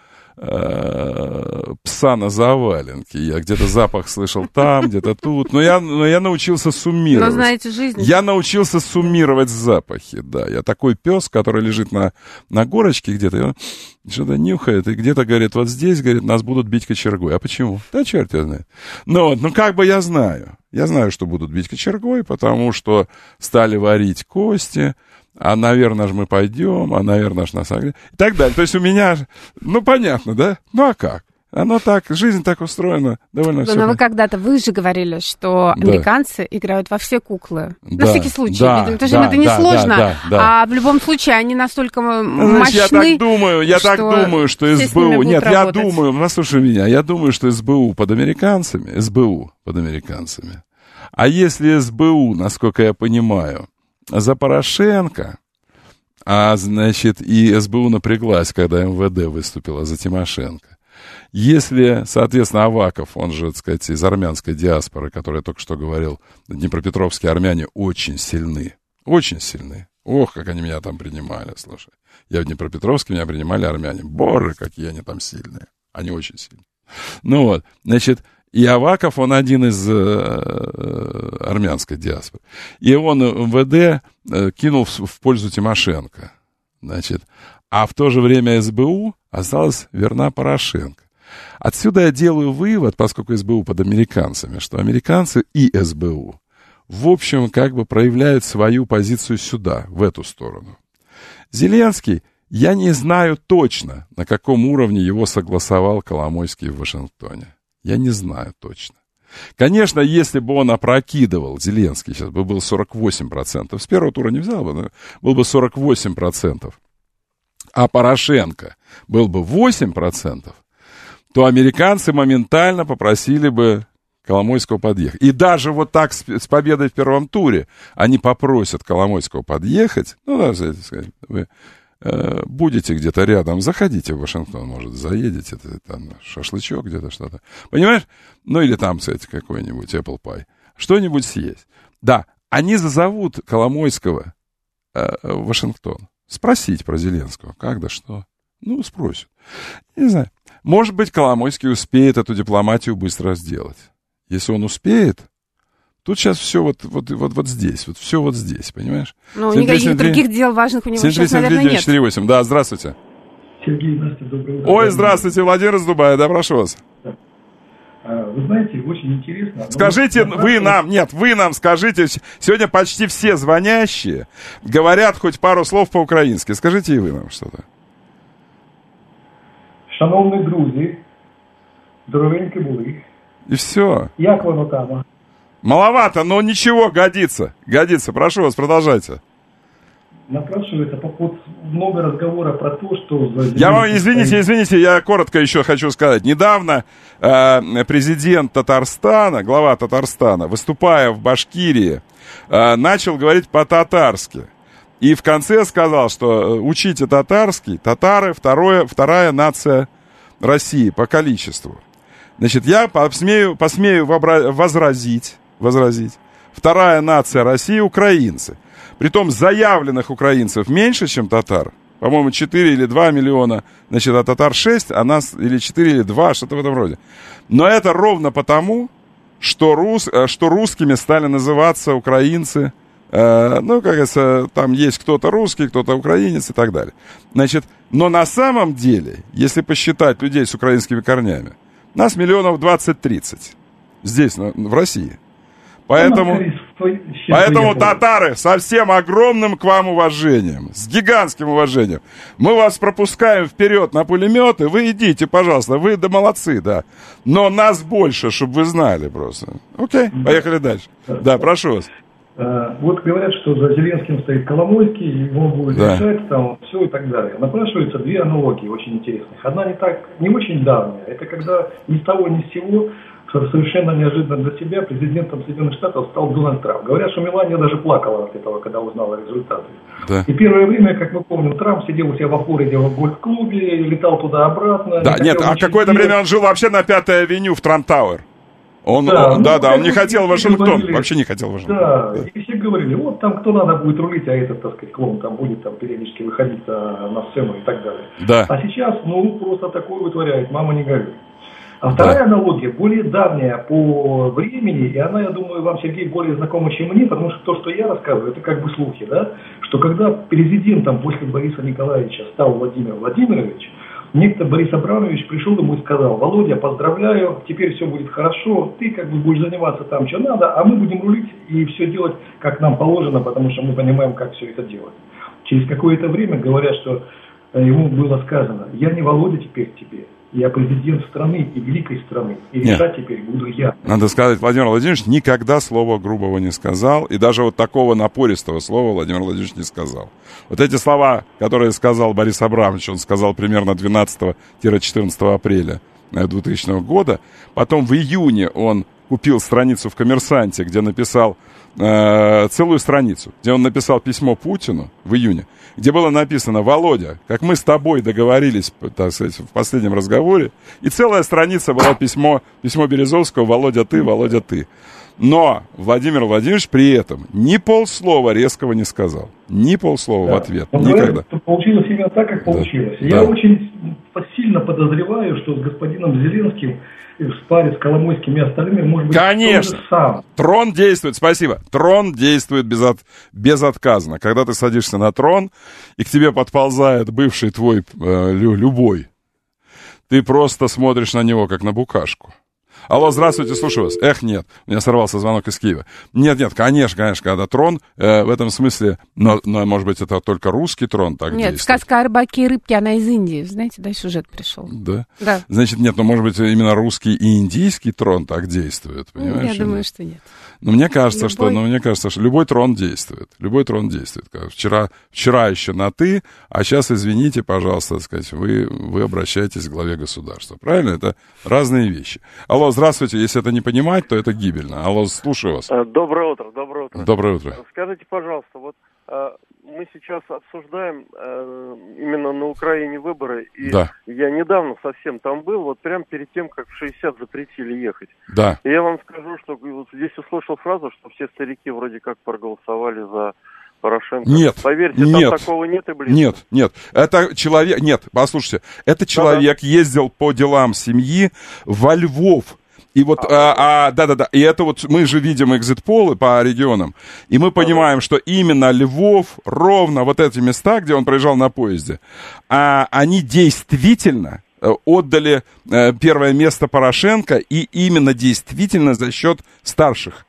C: э, пса на заваленке. Я где-то запах слышал там, где-то тут. Но я, но я научился суммировать.
D: Но знаете жизнь.
C: Я научился суммировать запахи, да. Я такой пес, который лежит на, на горочке где-то, и он что-то нюхает, и где-то говорит, вот здесь, говорит, нас будут бить кочергой. А почему? Да черт его знает. Ну, ну, как бы я знаю. Я знаю, что будут бить кочергой, потому что стали варить кости, а, наверное же, мы пойдем, а, наверное же, нас огребут. И так далее. То есть у меня, ну, понятно, да? Ну, а как? Оно так, жизнь так устроена, довольно все.
D: Но вы когда-то, вы же говорили, что американцы да. играют во все куклы.
C: Да,
D: на всякий случай,
C: да,
D: потому что
C: да,
D: это несложно,
C: да, да, да.
D: а в любом случае они настолько
C: Значит,
D: мощны,
C: я так думаю, я так думаю, что СБУ... Нет, я
D: работать.
C: думаю, послушай меня, я думаю, что СБУ под американцами, СБУ под американцами. А если СБУ, насколько я понимаю, за Порошенко, а, значит, и СБУ напряглась, когда МВД выступила за Тимошенко, если, соответственно, Аваков, он же, так сказать, из армянской диаспоры, который я только что говорил, днепропетровские армяне очень сильны, очень сильны. Ох, как они меня там принимали, слушай. Я в Днепропетровске, меня принимали армяне. Боже, какие они там сильные. Они очень сильные. Ну вот, значит, и Аваков, он один из э, армянской диаспоры. И он МВД э, кинул в, в пользу Тимошенко. Значит, а в то же время СБУ осталась верна Порошенко. Отсюда я делаю вывод, поскольку СБУ под американцами, что американцы и СБУ, в общем, как бы проявляют свою позицию сюда, в эту сторону. Зеленский, я не знаю точно, на каком уровне его согласовал Коломойский в Вашингтоне. Я не знаю точно. Конечно, если бы он опрокидывал, Зеленский сейчас бы был сорок восемь процентов, с первого тура не взял бы, но был бы сорок восемь процентов, а Порошенко был бы восемь процентов, то американцы моментально попросили бы Коломойского подъехать. И даже вот так с, с победой в первом туре они попросят Коломойского подъехать, ну, даже, сказать, вы э, будете где-то рядом, заходите в Вашингтон, может, заедете, там шашлычок где-то, что-то. Понимаешь? Ну, или там, кстати, какой-нибудь apple pie. Что-нибудь съесть. Да, они зазовут Коломойского э, в Вашингтон. Спросить про Зеленского. Как да что? Ну, спросят. Не знаю. Может быть, Коломойский успеет эту дипломатию быстро сделать. Если он успеет, тут сейчас все вот, вот, вот, вот здесь, вот все вот здесь, понимаешь?
D: Ну, никаких других дел важных у него сейчас, наверное, нет.
C: четыре восемь. Да, здравствуйте.
L: Сергей, Настя, доброе утро.
C: Ой, здравствуйте, Владимир из Дубая, да, прошу вас.
L: Вы знаете, очень интересно.
C: Скажите, вы нам, нет, вы нам скажите, сегодня почти все звонящие говорят хоть пару слов по-украински. Скажите и вы нам что-то.
L: Шановні друзі, здоровенькі були.
C: И все.
L: Як воно там?
C: Маловато, но ничего, годится. Годится, прошу вас, продолжайте.
L: Напрашивается по поводу много разговора про то, что...
C: Я вам, извините, извините, я коротко еще хочу сказать. Недавно э, президент Татарстана, глава Татарстана, выступая в Башкирии, э, начал говорить по-татарски. И в конце сказал, что учите татарский, татары второе, вторая нация России по количеству. Значит, я посмею, посмею возразить, возразить. Вторая нация России — украинцы. Притом заявленных украинцев меньше, чем татар. По-моему, четыре или два миллиона, значит, а татар шесть, а нас или четыре или два, что-то в этом роде. Но это ровно потому, что, рус, что русскими стали называться украинцы э, ну, как говорится, там есть кто-то русский, кто-то украинец и так далее. Значит, но на самом деле, если посчитать людей с украинскими корнями, нас миллионов двадцать-тридцать здесь, в России. Поэтому, поэтому татары, со всем огромным к вам уважением, с гигантским уважением, мы вас пропускаем вперед на пулеметы, вы идите, пожалуйста, вы да молодцы, да. Но нас больше, чтобы вы знали просто. Окей, поехали дальше. Да, прошу вас.
L: Вот говорят, что за Зеленским стоит Коломойский, его будет
C: Да.
L: решать, там, все и так далее. Напрашиваются две аналогии очень интересных. Одна не так, не очень давняя. Это когда ни с того ни с сего, совершенно неожиданно для себя, президентом Соединенных Штатов стал Дональд Трамп. Говорят, что Мелания даже плакала от этого, когда узнала результаты.
C: Да.
L: И первое время, как мы помним, Трамп сидел у себя во Флориде в гольф-клубе, летал туда-обратно.
C: Да, нет, а какое-то время он жил вообще на Пятой авеню в Трамп-Тауэр. Он,
L: да,
C: он,
L: ну,
C: да, да, он не
L: все
C: хотел Вашингтон,
L: говорили,
C: вообще не хотел Вашингтон.
L: Да,
C: Да.
L: и все говорили, вот там кто надо будет рулить, а этот, так сказать, клоун там будет там периодически выходить на, на сцену и так далее.
C: Да.
L: А сейчас, ну, просто такое вытворяет, мама не горюй. А вторая
C: Да.
L: аналогия, более давняя по времени, и она, я думаю, вам, Сергей, более знакома, чем мне, потому что то, что я рассказываю, это как бы слухи, да, что когда президентом после Бориса Николаевича стал Владимир Владимирович, некто Борис Абрамович пришел ему и сказал: Володя, поздравляю, теперь все будет хорошо, ты как бы будешь заниматься там, что надо, а мы будем рулить и все делать, как нам положено, потому что мы понимаем, как все это делать. Через какое-то время говорят, что ему было сказано: я не Володя теперь тебе, я президент страны и великой страны, и решать
C: Нет.
L: теперь буду я.
C: Надо сказать, Владимир Владимирович никогда слова грубого не сказал, и даже вот такого напористого слова Владимир Владимирович не сказал. Вот эти слова, которые сказал Борис Абрамович, он сказал примерно двенадцатого-четырнадцатого апреля двухтысячного года, потом в июне он купил страницу в «Коммерсанте», где написал э, целую страницу, где он написал письмо Путину в июне, где было написано: Володя, как мы с тобой договорились, так сказать, в последнем разговоре, и целая страница была письмо, письмо Березовского: Володя, ты, Володя, ты. Но Владимир Владимирович при этом ни полслова резкого не сказал, ни полслова
L: Да.
C: в ответ,
L: Но
C: никогда.
L: говорят, что получилось именно так, как
C: Да.
L: получилось.
C: Да.
L: Я очень сильно подозреваю, что с господином Зеленским в паре с Коломойским и остальными, может быть,
C: Конечно.
L: тоже сам.
C: Трон действует, спасибо. Трон действует безот, безотказно. Когда ты садишься на трон, и к тебе подползает бывший твой э, лю, любой, ты просто смотришь на него, как на букашку. Алло, здравствуйте, слушаю вас. Эх, нет, у меня сорвался звонок из Киева. Нет, нет, конечно, конечно, когда трон, э, в этом смысле, но, но, может быть, это только русский трон так
D: Нет,
C: действует.
D: сказка о рыбаке и рыбке, она из Индии. Знаете, да, сюжет пришел.
C: Да?
D: Да.
C: Значит, нет, ну, может быть, именно русский и индийский трон так действует, понимаешь?
D: Я думаю, что нет.
C: Но мне кажется,
D: Любой.
C: что, ну, мне кажется, что любой трон действует. Любой трон действует. Как Вчера, вчера еще на «ты», а сейчас, извините, пожалуйста, так сказать, вы, вы обращаетесь к главе государства. Правильно? Это разные вещи. Алло, здравствуйте. Если это не понимать, то это гибельно. Алло, слушаю вас.
M: Доброе утро, доброе утро.
C: Доброе утро.
M: Скажите, пожалуйста, вот э, мы сейчас обсуждаем э, именно на Украине выборы, и
C: Да.
M: я недавно совсем там был, вот прямо перед тем, как в шестьдесят запретили ехать.
C: Да.
M: И я вам скажу, что вот здесь услышал фразу, что все старики вроде как проголосовали за Порошенко.
C: Нет,
M: Поверьте,
C: нет,
M: там такого нет и близко.
C: Нет, нет, это человек, нет, послушайте, это человек
M: Да-да.
C: ездил по делам семьи во Львов. И вот, а, а, да-да-да, и это вот мы же видим экзит-полы по регионам, и мы понимаем, что именно Львов, ровно вот эти места, где он проезжал на поезде, а, они действительно отдали а, первое место Порошенко, и именно действительно за счет старших.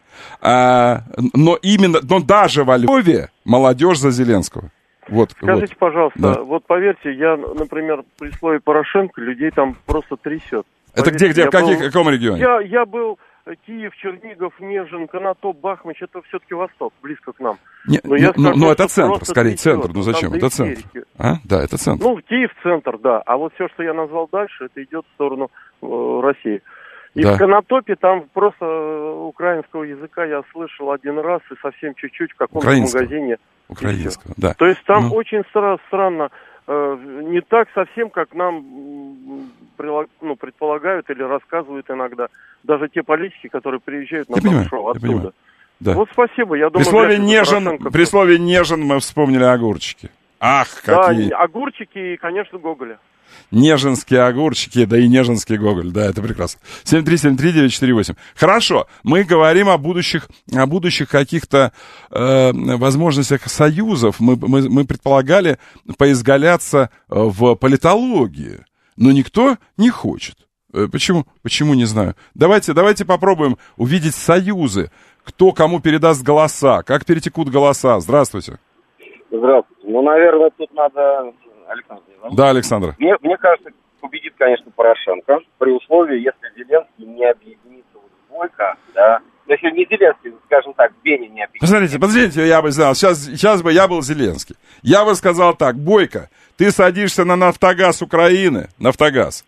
C: А, но именно, но даже во Львове молодежь за Зеленского. Вот,
M: Скажите,
C: вот.
M: пожалуйста,
C: Да.
M: вот поверьте, я, например, при слове Порошенко людей там просто трясет.
C: Это
M: Поверьте,
C: где, где,
M: я
C: в каких,
M: был-
C: каком регионе?
M: Я, я был э, Киев, Чернигов, Нежин, Конотоп, Бахмач, это все-таки Восток, близко к нам.
C: Не,
M: Но я
C: ну,
M: скажу,
C: ну, это
M: что
C: центр,
M: просто
C: скорее,
M: трясет.
C: центр. Ну
M: Там
C: зачем?
M: до
C: Это центр.
M: истерики.
C: А? Да, это центр.
M: Ну, Киев центр, да. А вот все, что я назвал дальше, это идет в сторону э, России. И
C: Да.
M: в Конотопе там просто э, украинского языка я слышал один раз и совсем чуть-чуть в каком-то
C: Украинского.
M: магазине.
C: Украинского, да.
M: То есть там
C: Ну.
M: очень стра- странно, э, не так совсем, как нам м, прила- ну, предполагают или рассказывают иногда. Даже те политики, которые приезжают на
C: Я понимаю,
M: ток-шоу
C: я
M: оттуда.
C: понимаю. Да.
M: Вот спасибо, я
C: При
M: думаю...
C: слове,
M: вряд ли
C: нежен,
M: Порошенко-
C: при слове нежен мы вспомнили огурчики. Ах,
M: Да,
C: какие...
M: огурчики и, конечно, Гоголя.
C: Неженские огурчики, да и неженский Гоголь. Да, это прекрасно. семь три семь три девять четыре восемь. Хорошо, мы говорим о будущих, о будущих каких-то э, возможностях союзов. Мы, мы, мы предполагали поизгаляться в политологии, но никто не хочет. Почему? Почему, не знаю. Давайте, давайте попробуем увидеть союзы. Кто кому передаст голоса, как перетекут голоса. Здравствуйте.
N: Здравствуйте. Ну, наверное, тут надо... Александр, да?
C: Да, Александр.
N: Мне, мне кажется, победит, конечно, Порошенко, при условии, если Зеленский не объединится вот с Бойко, да. Но если не Зеленский, скажем так, Бенни не объединится.
C: Посмотрите, подождите, я бы знал, сейчас, сейчас бы я был Зеленский. Я бы сказал так: Бойко, ты садишься на Нафтогаз Украины, Нафтогаз.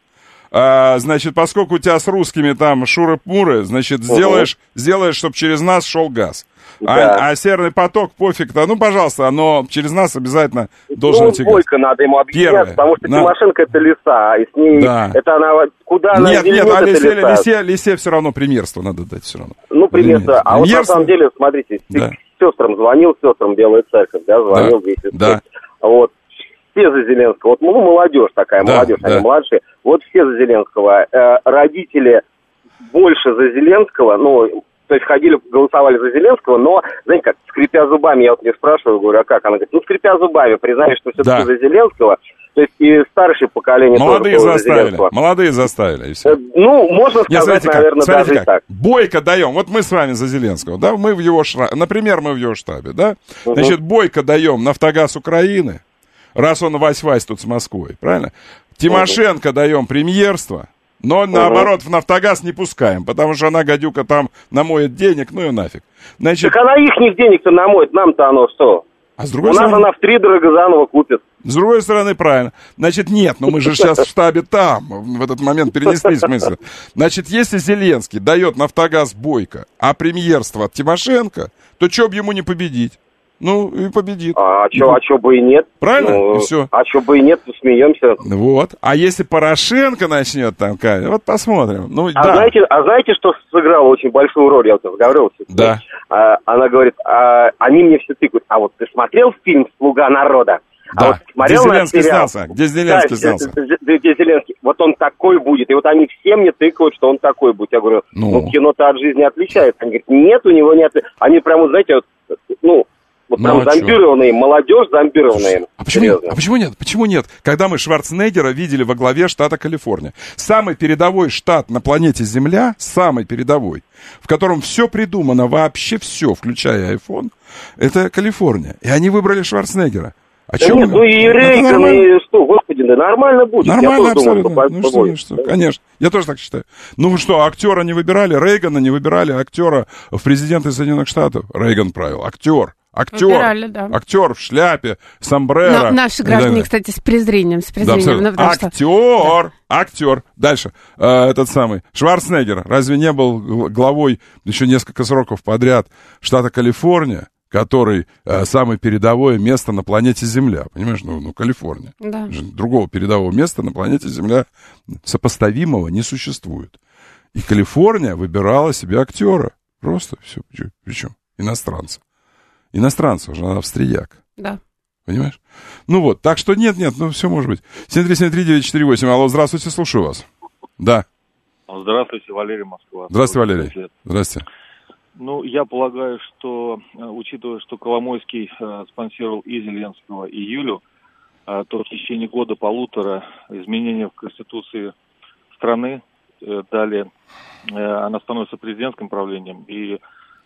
C: А, значит, поскольку у тебя с русскими там шуры-муры, значит, угу. сделаешь, сделаешь, чтобы через нас шел газ.
N: Да.
C: А, а Северный поток, пофиг-то, ну, пожалуйста, но через нас обязательно должен
N: ну,
C: идти газ.
N: Бойко надо ему объяснять,
C: Первое.
N: потому что
C: На...
N: Тимошенко это лиса, и с ней,
C: да.
N: это она, куда она
C: Нет, нет, а лисе,
N: лиса.
C: лисе, лисе все равно премьерство надо дать все равно.
N: Ну, премьерство, а вот
C: Премьерство...
N: на самом деле, смотрите,
C: да.
N: сестрам звонил, сестрам Белая Церковь, да, звонил
C: да.
N: весь
C: да.
N: вот. Все за Зеленского. Вот, ну, молодежь такая,
C: да,
N: молодежь,
C: да.
N: они младшие. Вот все за Зеленского. Э, родители больше за Зеленского, ну, то есть ходили, голосовали за Зеленского, но, знаете как, скрипя зубами, я вот не спрашиваю, говорю, а как? Она говорит, ну, скрипя зубами, признали, что все-таки
C: да.
N: за Зеленского. То есть и старшее поколение
C: молодые
N: тоже было
C: заставили,
N: за Зеленского.
C: молодые заставили, и все.
N: Э, ну, можно сказать,
C: Нет, смотрите,
N: наверное,
C: как, смотрите,
N: даже
C: как.
N: и так.
C: Бойко даем, вот мы с вами за Зеленского, да, мы в его штабе, например, мы в его штабе, да,
N: угу.
C: значит, Бойко даем Нафтогаз Украины, раз он вась-вась тут с Москвой, правильно? Тимошенко угу. даем премьерство, но угу. наоборот в Нафтогаз не пускаем, потому что она, гадюка, там намоет денег, ну и нафиг. Значит...
N: Так она ихних денег-то намоет, нам-то оно что?
C: А с другой
N: У нас
C: стороны...
N: она втридорого заново купит.
C: С другой стороны, правильно. Значит, нет, но мы же сейчас в штабе там, в этот момент перенеслись мысли. Значит, если Зеленский дает Нафтогаз Бойко, а премьерство от Тимошенко, то что бы ему не победить? Ну, и победит.
N: А что а чё бы и нет?
C: Правильно?
N: Ну,
C: и все.
N: А что бы и нет, то смеемся.
C: Вот. А если Порошенко начнет там, вот посмотрим. Ну,
N: а,
C: да.
N: знаете, а знаете, что сыграло очень большую роль? Я вот разговаривал с ней.
C: Да.
N: А, она говорит, а, они мне все тыкают. А вот ты смотрел фильм «Слуга народа»?
C: Да.
N: А вот смотрел
C: где Зеленский
N: сериал?
C: снялся? Где Зеленский
N: да,
C: снялся?
N: Где, где Зеленский? Вот он такой будет. И вот они все мне тыкают, что он такой будет. Я говорю, ну, ну кино-то от жизни отличается. Они говорят, нет, у него нет. Они прям, вот, знаете, вот, ну... Вот
C: ну,
N: прям
C: а
N: зомбированные, молодежь зомбированная.
C: А почему, нет? а почему нет? Почему нет? Когда мы Шварценеггера видели во главе штата Калифорния. Самый передовой штат на планете Земля, самый передовой, в котором все придумано, вообще все, включая iPhone, это Калифорния. И они выбрали Шварценеггера. О чем
N: да нет, ну и Рейган, и что, господи, да нормально будет.
C: Нормально, абсолютно.
N: Думал,
C: ну, что, ну, что, да? Конечно. Я тоже так считаю. Ну что, актера не выбирали, Рейгана не выбирали, актера в президенты Соединенных Штатов. Рейган правил. Актер. Актер,
D: Выбирали, да.
C: актер в шляпе, сомбреро.
D: Но наши граждане, кстати, с презрением, с презрением.
C: Да,
D: ну,
C: актер,
D: что...
C: актер. Дальше, э, этот самый, Шварценеггер, разве не был главой еще несколько сроков подряд штата Калифорния, который э, самое передовое место на планете Земля, понимаешь, ну, ну Калифорния.
D: Да.
C: Другого передового места на планете Земля сопоставимого не существует. И Калифорния выбирала себе актера. Просто все, причем иностранца. Иностранца, уже она австрияк.
D: Да.
C: Понимаешь? Ну вот, так что нет-нет, ну все может быть. семь три семь три девять четыре восемь. Алло, здравствуйте, слушаю вас. Да.
O: Здравствуйте, Валерий, Москва.
C: Здравствуйте, Валерий. Здравствуйте.
O: Ну, я полагаю, что, учитывая, что Коломойский э, спонсировал и Зеленского, и Юлю, э, то в течение года-полутора изменения в Конституции страны э, дали, э, она становится президентским правлением, и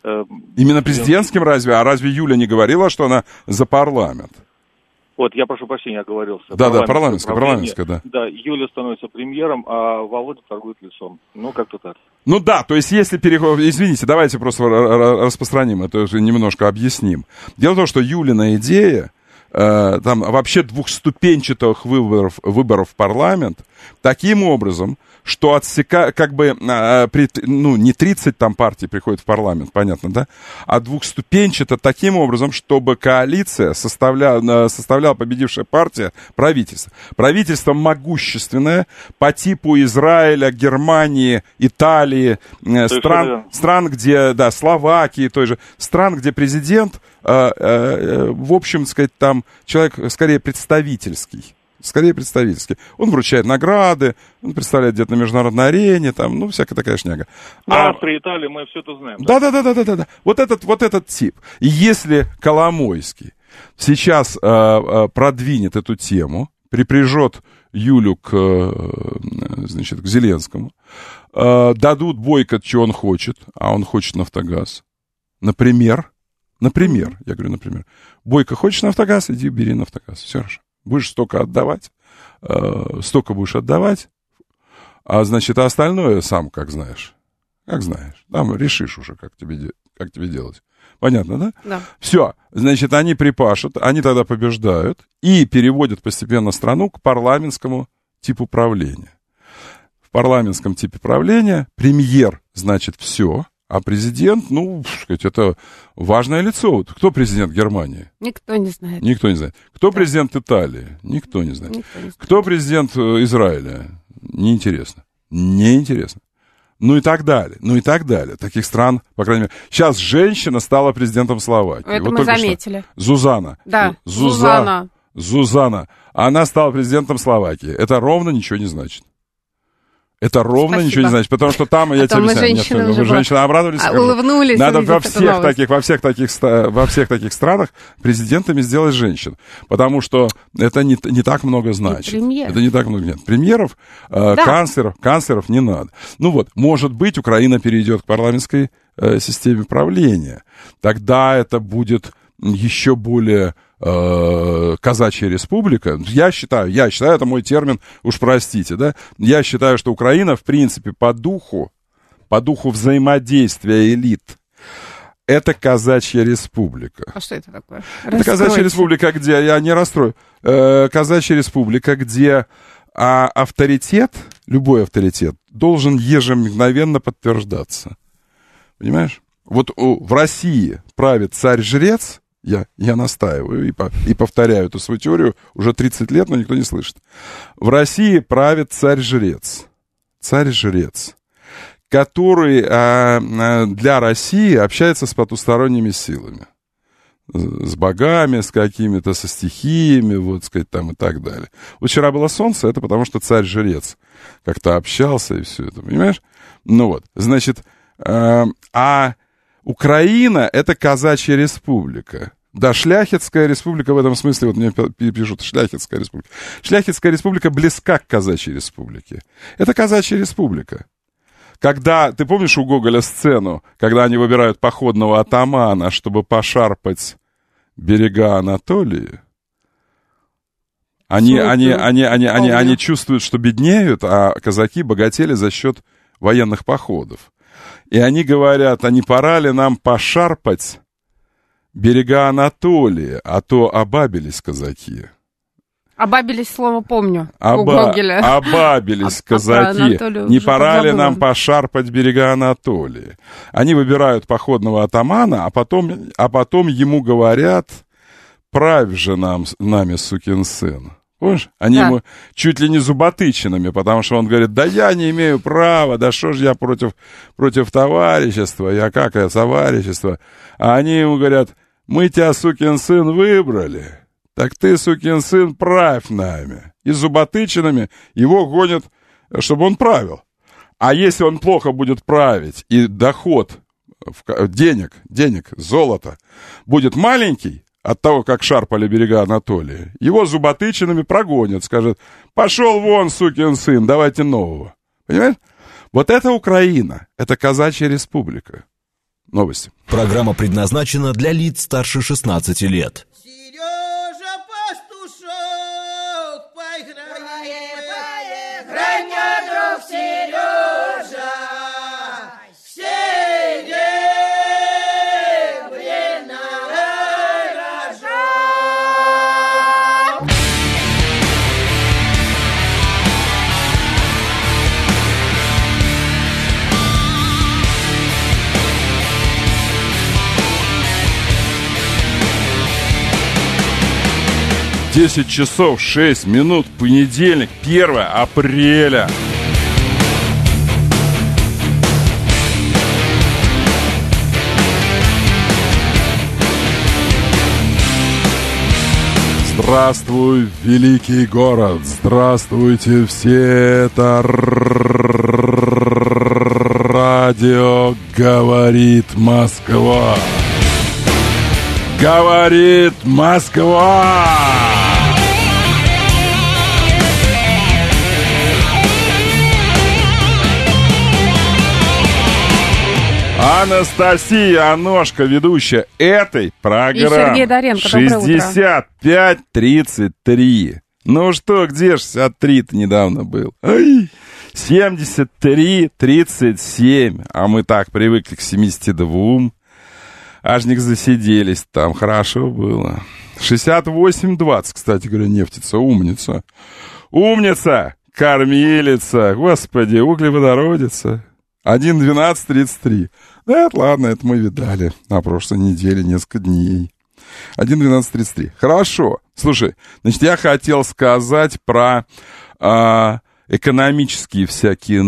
C: Именно президентским разве? А разве Юля не говорила, что она за парламент?
O: Вот, я прошу прощения, оговорился.
C: Да, да, парламентская, парламентская, да.
O: Да, Юля становится премьером, а Володя торгует лицом. Ну, как-то так.
C: Ну да, то есть если переход... Извините, давайте просто распространим это, немножко объясним. Дело в том, что Юлина идея, э, там вообще двухступенчатых выборов, выборов в парламент, таким образом, что отсека, как бы, а, при, ну, не тридцать там партий приходит в парламент, понятно, да, а двухступенчато таким образом, чтобы коалиция составляла, составляла победившая партия правительство. Правительство могущественное по типу Израиля, Германии, Италии, э, стран, стран, где, да, Словакии той же, стран, где президент, э, э, в общем, сказать, там человек скорее представительский. Скорее представительский. Он вручает награды, он представляет где-то на международной арене, там, ну, всякая такая шняга.
O: Ну,
C: а...
O: Австрия, Италия, мы все это знаем.
C: Да, да, да, да, да, да, да. Вот этот, вот этот тип. И если Коломойский сейчас э, э, продвинет эту тему, припряжет Юлю к, э, значит, к Зеленскому, э, дадут Бойко, что он хочет, а он хочет Нафтогаз. Например, например, я говорю, например, Бойко, хочешь Нафтогаз, иди бери Нафтогаз, все хорошо. Будешь столько отдавать, э, столько будешь отдавать, а, значит, а остальное сам как знаешь. Как знаешь. Там решишь уже, как тебе, как тебе делать. Понятно, да?
D: Да.
C: Все. Значит, они припашут, они тогда побеждают и переводят постепенно страну к парламентскому типу правления. В парламентском типе правления премьер, значит, все. А президент, ну, сказать, это важное лицо. Вот кто президент Германии?
D: Никто не знает.
C: Никто не знает. Кто да. президент Италии? Никто не знает.
D: Никто не знает.
C: Кто президент Израиля? Неинтересно. Неинтересно. Ну и так далее. Ну и так далее. Таких стран, по крайней мере. Сейчас женщина стала президентом Словакии.
D: Это
C: вот
D: мы заметили.
C: Что. Зузана.
D: Да,
C: Зуза...
D: Зузана.
C: Зузана. Она стала президентом Словакии. Это ровно ничего не значит. Это ровно
D: Спасибо.
C: ничего не значит, потому что там, я
D: а
C: тебе
D: объясняю,
C: нет, вы женщины обрадовались,
D: а, улыбнулись,
C: надо во всех таких, во всех таких, во всех таких странах президентами сделать женщин, потому что это не, не так много значит. Это не так много, нет. Премьеров, э, да. канцлеров, канцлеров не надо. Ну вот, может быть, Украина перейдет к парламентской э, системе правления. Тогда это будет еще более э, казачья республика. Я считаю, я считаю, это мой термин, уж простите, да, я считаю, что Украина, в принципе, по духу, по духу взаимодействия элит, это казачья республика.
D: А что это такое?
C: Это казачья республика, где, я не расстрою, э, казачья республика, где а, авторитет, любой авторитет, должен ежемгновенно подтверждаться. Понимаешь? Вот о, в России правит царь-жрец. Я, я настаиваю и, по, и повторяю эту свою теорию уже тридцать лет, но никто не слышит. В России правит царь-жрец. Царь-жрец, который а, для России общается с потусторонними силами. С богами, с какими-то, со стихиями, вот, сказать, там и так далее. Вот вчера было солнце, это потому что царь-жрец как-то общался и все это, понимаешь? Ну вот, значит, а, а Украина — это казачья республика. Да, шляхетская республика в этом смысле, вот мне пишут, шляхетская республика. Шляхетская республика близка к казачьей республике. Это казачья республика. Когда, ты помнишь у Гоголя сцену, когда они выбирают походного атамана, чтобы пошарпать берега Анатолии? Они, они, они, они, они, они чувствуют, что беднеют, а казаки богатели за счет военных походов. И они говорят, а не пора ли нам пошарпать берега Анатолии, а то обабились казаки.
D: Обабились, слово помню,
C: Оба...
D: у Гоголя.
C: Обабились
D: а,
C: казаки.
D: А
C: не пора ли нам пошарпать берега Анатолии? Они выбирают походного атамана, а потом, а потом ему говорят, правь же нам, нами, сукин сын. Помнишь? Они да. ему чуть ли не зуботычинами, потому что он говорит, да я не имею права, да что ж я против, против товарищества, я как это товарищество. А они ему говорят, мы тебя, сукин сын, выбрали, так ты, сукин сын, правь нами. И зуботычинами его гонят, чтобы он правил. А если он плохо будет править, и доход денег, денег, золота будет маленький, от того, как шарпали берега Анатолии, его зуботычинами прогонят, скажут, пошел вон, сукин сын, давайте нового. Понимаешь? Вот это Украина, это казачья республика. Новости.
A: Программа предназначена для лиц старше шестнадцати лет.
B: Сережа пастушок, поиграй, поиграй, мне, друг Сережа, все дебри нарожал.
C: десять часов шесть минут, понедельник, первое апреля. Здравствуй, великий город! Здравствуйте все! Это радио «Говорит Москва». Говорит Москва! Анастасия Аношка, ведущая этой программы. И
D: Сергей Доренко, доброе утро.
C: шестьдесят пять тридцать три. Ну что, где шестьдесят три-то недавно был? Ай! семьдесят три тридцать семь. А мы так привыкли к семидесяти двум. Аж не засиделись там, хорошо было. шестьдесят восемь двадцать, кстати говоря, нефтица, умница. Умница, кормилица, господи, углеводородица. один двенадцать тридцать три. Да, это ладно, это мы видали на прошлой неделе несколько дней. один двенадцать тридцать три. Хорошо. Слушай, значит, я хотел сказать про а, экономические всякие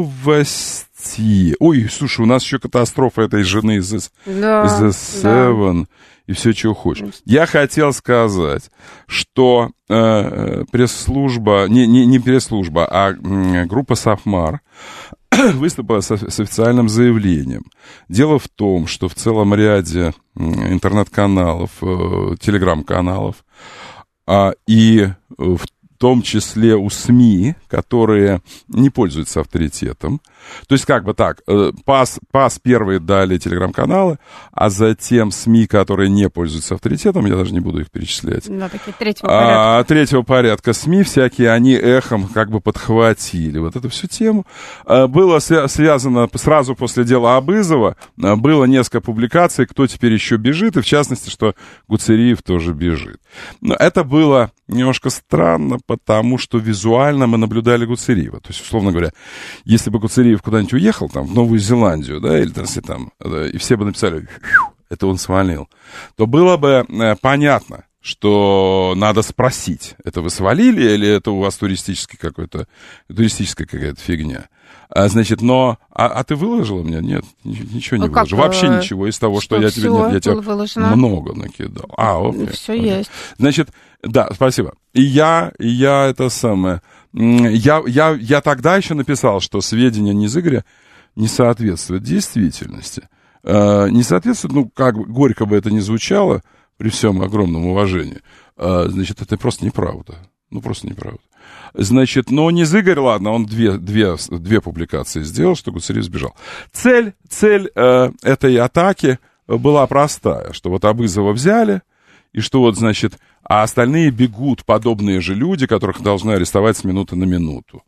C: новости. Ой, слушай, у нас еще катастрофа этой жены из,
D: да,
C: из эс семь. Да. И все, чего хочешь. Я хотел сказать, что э, пресс-служба, не, не, не пресс-служба, а э, группа Сафмар выступила с, с официальным заявлением. Дело в том, что в целом ряде интернет-каналов, э, телеграм-каналов, э, и в том числе у СМИ, которые не пользуются авторитетом. То есть как бы так, пас, пас первые дали телеграм-каналы, а затем СМИ, которые не пользуются авторитетом, я даже не буду их перечислять.
D: Да, такие третьего порядка.
C: А, третьего порядка СМИ всякие, они эхом как бы подхватили вот эту всю тему. Было связано сразу после дела Абызова, было несколько публикаций, кто теперь еще бежит, и в частности, что Гуцериев тоже бежит. Но это было немножко странно, потому что визуально мы наблюдали Гуцериева. То есть, условно говоря, если бы Гуцериев куда-нибудь уехал, там, в Новую Зеландию, да, или там, да, и все бы написали, это он свалил, то было бы э, понятно, что надо спросить, это вы свалили или это у вас туристический какой-то, туристическая какая-то фигня. А, значит, но... А, а ты выложила мне? Нет, ничего не ну, выложила. Как, Вообще э, ничего из того, что, что я тебе... Нет, я тебе выложено? Много накидал. А, окей.
D: Все
C: окей.
D: есть.
C: Значит, да, спасибо. И я, и я это самое... Я, я, я тогда еще написал, что сведения не из Игоря не соответствуют действительности. Э, не соответствуют, ну, как горько бы это ни звучало, при всем огромном уважении, э, значит, это просто неправда. Ну, просто неправда. Значит, но не Игорь, ладно, он две, две, две публикации сделал, что Гуцериев сбежал. Цель, цель э, этой атаки была простая, что вот Абызова взяли, и что вот, значит, а остальные бегут, подобные же люди, которых должны арестовать с минуты на минуту.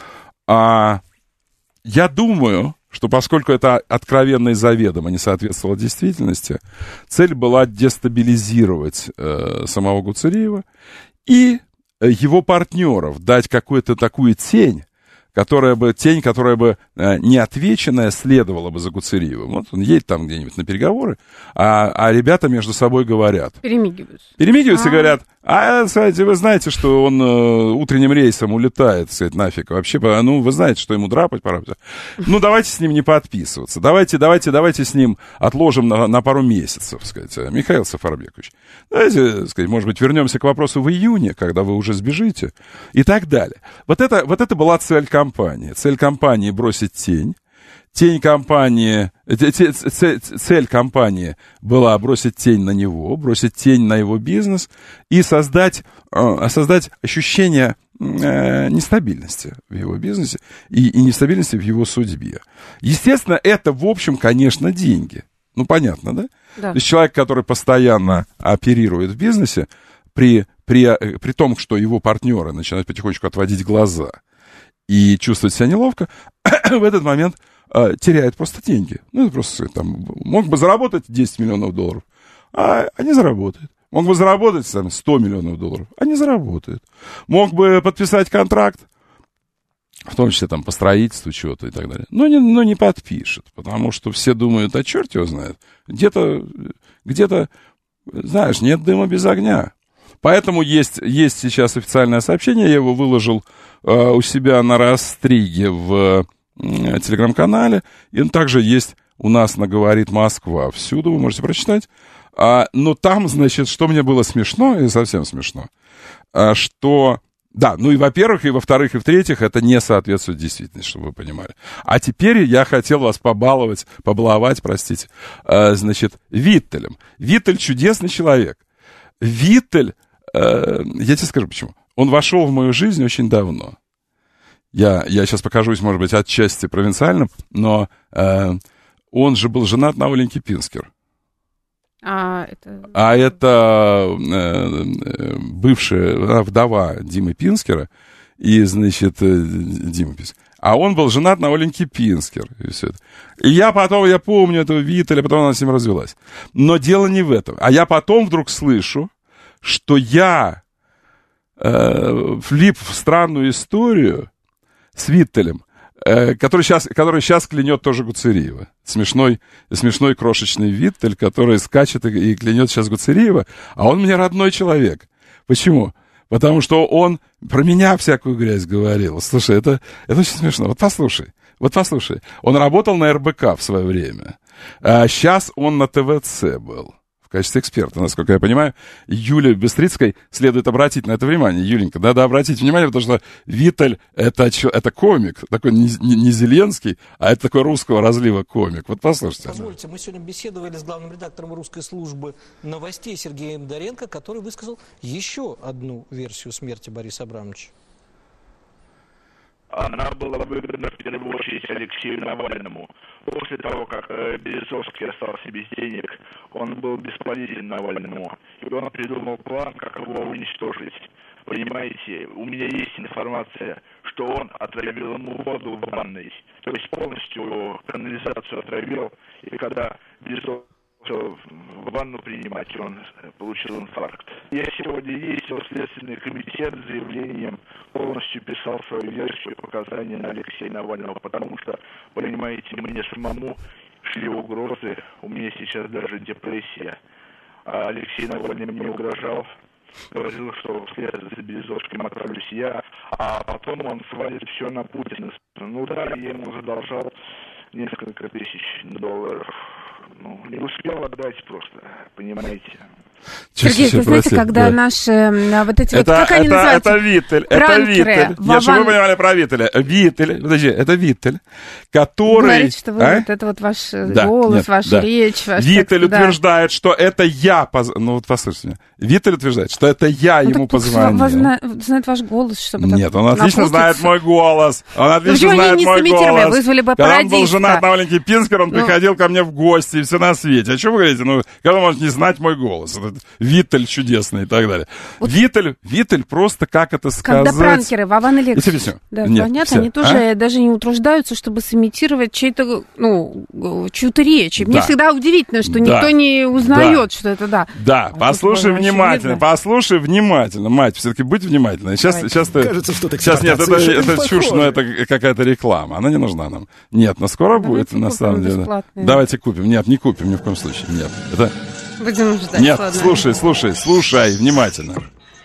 C: А я думаю, что поскольку это откровенно и заведомо не соответствовало действительности, цель была дестабилизировать э, самого Гуцериева и его партнеров, дать какую-то такую тень, которая бы, тень, которая бы э, неотвеченная следовала бы за Гуцериевым. Вот он едет там где-нибудь на переговоры, а, а ребята между собой говорят.
D: Перемигиваются.
C: Перемигиваются и говорят, а, кстати, вы знаете, что он э, утренним рейсом улетает, сказать, нафиг. Вообще, ну, вы знаете, что ему драпать пора. Ну, давайте с ним не подписываться. Давайте, давайте, давайте с ним отложим на, на пару месяцев, сказать, Михаил Сафарбекович. Давайте, сказать, может быть, вернемся к вопросу в июне, когда вы уже сбежите, и так далее. Вот это, вот это была цель кампании. Цель кампании — бросить тень. Тень кампании, цель, цель кампании была бросить тень на него, бросить тень на его бизнес и создать, создать ощущение нестабильности в его бизнесе и, и нестабильности в его судьбе. Естественно, это, в общем, конечно, деньги. Ну, понятно, да? Да. То есть человек, который постоянно оперирует в бизнесе, при, при, при том, что его партнеры начинают потихонечку отводить глаза и чувствовать себя неловко, в этот момент теряет просто деньги. Ну, это просто там, мог бы заработать десять миллионов долларов, а, а не заработает. Мог бы заработать там, сто миллионов долларов, а не заработает. Мог бы подписать контракт, в том числе там по строительству чего-то и так далее, но не, но не подпишет, потому что все думают, а черт его знает, где-то, где-то, знаешь, нет дыма без огня. Поэтому есть, есть сейчас официальное сообщение, я его выложил э, у себя на Растриге в э, телеграм-канале, и он также есть у нас на «Говорит Москва». Всюду вы можете прочитать. А, но там, значит, что мне было смешно, и совсем смешно, а, что, да, ну и во-первых, и во-вторых, и в-третьих, это не соответствует действительности, чтобы вы понимали. А теперь я хотел вас побаловать, побаловать, простите, а, значит, Виттелем. Виттель чудесный человек. Виттель, а, я тебе скажу почему, он вошел в мою жизнь очень давно. Я, я сейчас покажусь, может быть, отчасти провинциальным, но а, он же был женат на Оленьке Пинскер.
D: А это,
C: а это э, бывшая вдова Димы Пинскера, и, значит, Дима Пинскер. А он был женат на Оленьке Пинскер. И, все это. И я потом, я помню этого Виттеля, потом она с ним развелась. Но дело не в этом. А я потом вдруг слышу, что я э, влип в странную историю с Виттелем, который сейчас, который сейчас клянет тоже Гуцериева. Смешной, смешной крошечный Виттель, который скачет и, и клянет сейчас Гуцериева, а он мне родной человек. Почему? Потому что он про меня всякую грязь говорил. Слушай, это, это очень смешно. Вот послушай, вот послушай. Он работал на эр бэ ка в свое время. А сейчас он на тэ вэ цэ был в качестве эксперта, насколько я понимаю. Юле Быстрицкой следует обратить на это внимание. Юленька, надо обратить внимание, потому что Виттель это, это комик, такой не, не, не Зеленский, а это такой русского разлива комик. Вот послушайте.
P: Позвольте, мы сегодня беседовали с главным редактором русской службы новостей Сергеем Доренко, который высказал еще одну версию смерти Бориса Абрамовича.
Q: Она была выгодна в первую очередь Алексею Навальному. После того, как э, Березовский остался без денег, он был бесполезен Навальному. И он придумал план, как его уничтожить. Понимаете, у меня есть информация, что он отравил ему воду в ванной. То есть полностью канализацию отравил. И когда Березовский в ванну принимать, он получил инфаркт. Я сегодня ездил в Следственный комитет с заявлением, полностью писал свою версию показания на Алексея Навального, потому что, понимаете, мне самому шли угрозы, у меня сейчас даже депрессия. А Алексей Навальный мне угрожал, говорил, что вслед за Березовским отправлюсь я, а потом он свалит все на Путина. Ну да, я ему задолжал несколько тысяч долларов. Ну, не успел отдать просто, понимаете.
D: Сергей, вы знаете, когда да. наши вот эти
C: это,
D: вот, как они
C: это,
D: называются?
C: Это Виттель, это Виттель. Нет, чтобы вы понимали про Виттеля. Виттель, подожди, это Виттель, который...
D: Говорит, что вы, а? вот это вот ваш да, голос, нет, ваша да. речь. Ваш
C: Виттель
D: текст,
C: утверждает, да. что это я... Поз... Ну вот послушайте меня. Виттель утверждает, что это я ну, ему позвонил.
D: Он зна... знает ваш голос, чтобы...
C: Нет, он отлично напутаться. знает мой голос. Он отлично
D: Почему
C: знает
D: не
C: мой голос.
D: Вызвали бы
C: Когда он был женат на Оленьке Пинскер, он ну... приходил ко мне в гости, и все на свете. О чем вы говорите? Ну, когда он может не знать мой голос? Это Виттель чудесный и так далее. Вот. Виттель, Виттель просто, как это сказать...
D: Когда пранкеры, Вован Алексеевич, да, Нет, понятно, все. они тоже а? даже не утруждаются, чтобы сымитировать чей-то, ну, чью-то речь. И да. Мне всегда удивительно, что да. никто не узнает, да. что это да.
C: Да, а послушай внимательно, послушай внимательно, мать, все-таки будь внимательна. Сейчас, сейчас,
R: Кажется, что
C: сейчас нет, это, это чушь, но это какая-то реклама, она не нужна нам. Нет, но скоро Давайте будет, на самом деле. Бесплатные. Давайте купим. Нет, не купим, ни в коем случае. Нет, это...
D: Будем ждать.
C: Нет,
D: ладно.
C: слушай, слушай, слушай, внимательно.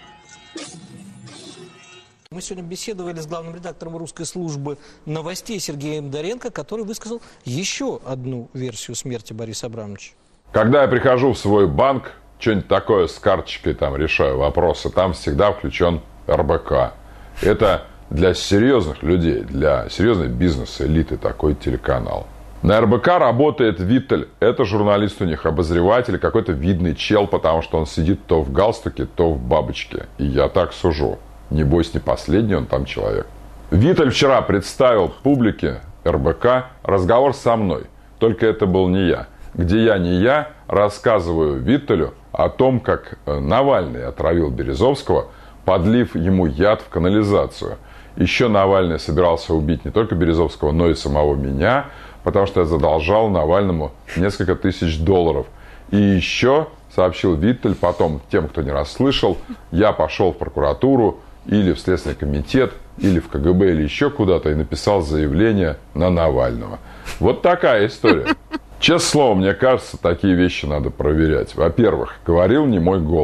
P: Мы сегодня беседовали с главным редактором русской службы новостей Сергеем Доренко, который высказал еще одну версию смерти Бориса Абрамовича.
S: Когда я прихожу в свой банк, что-нибудь такое с карточкой там решаю вопросы, там всегда включен эр бэ ка. Это для серьезных людей, для серьезной бизнес-элиты такой телеканал. На эр бэ ка работает Виттель. Это журналист у них, обозреватель, какой-то видный чел, потому что он сидит то в галстуке, то в бабочке. И я так сужу. Небось, не последний он там человек. Виттель вчера представил публике эр бэ ка разговор со мной. Только это был не я. Где я не я рассказываю Виттелю о том, как Навальный отравил Березовского, подлив ему яд в канализацию. Еще Навальный собирался убить не только Березовского, но и самого меня, потому что я задолжал Навальному несколько тысяч долларов. И еще, сообщил Виттель, потом тем, кто не расслышал, я пошел в прокуратуру или в Следственный комитет, или в ка гэ бэ, или еще куда-то, и написал заявление на Навального. Вот такая история. Честное слово, мне кажется, такие вещи надо проверять. Во-первых, говорил не мой голос.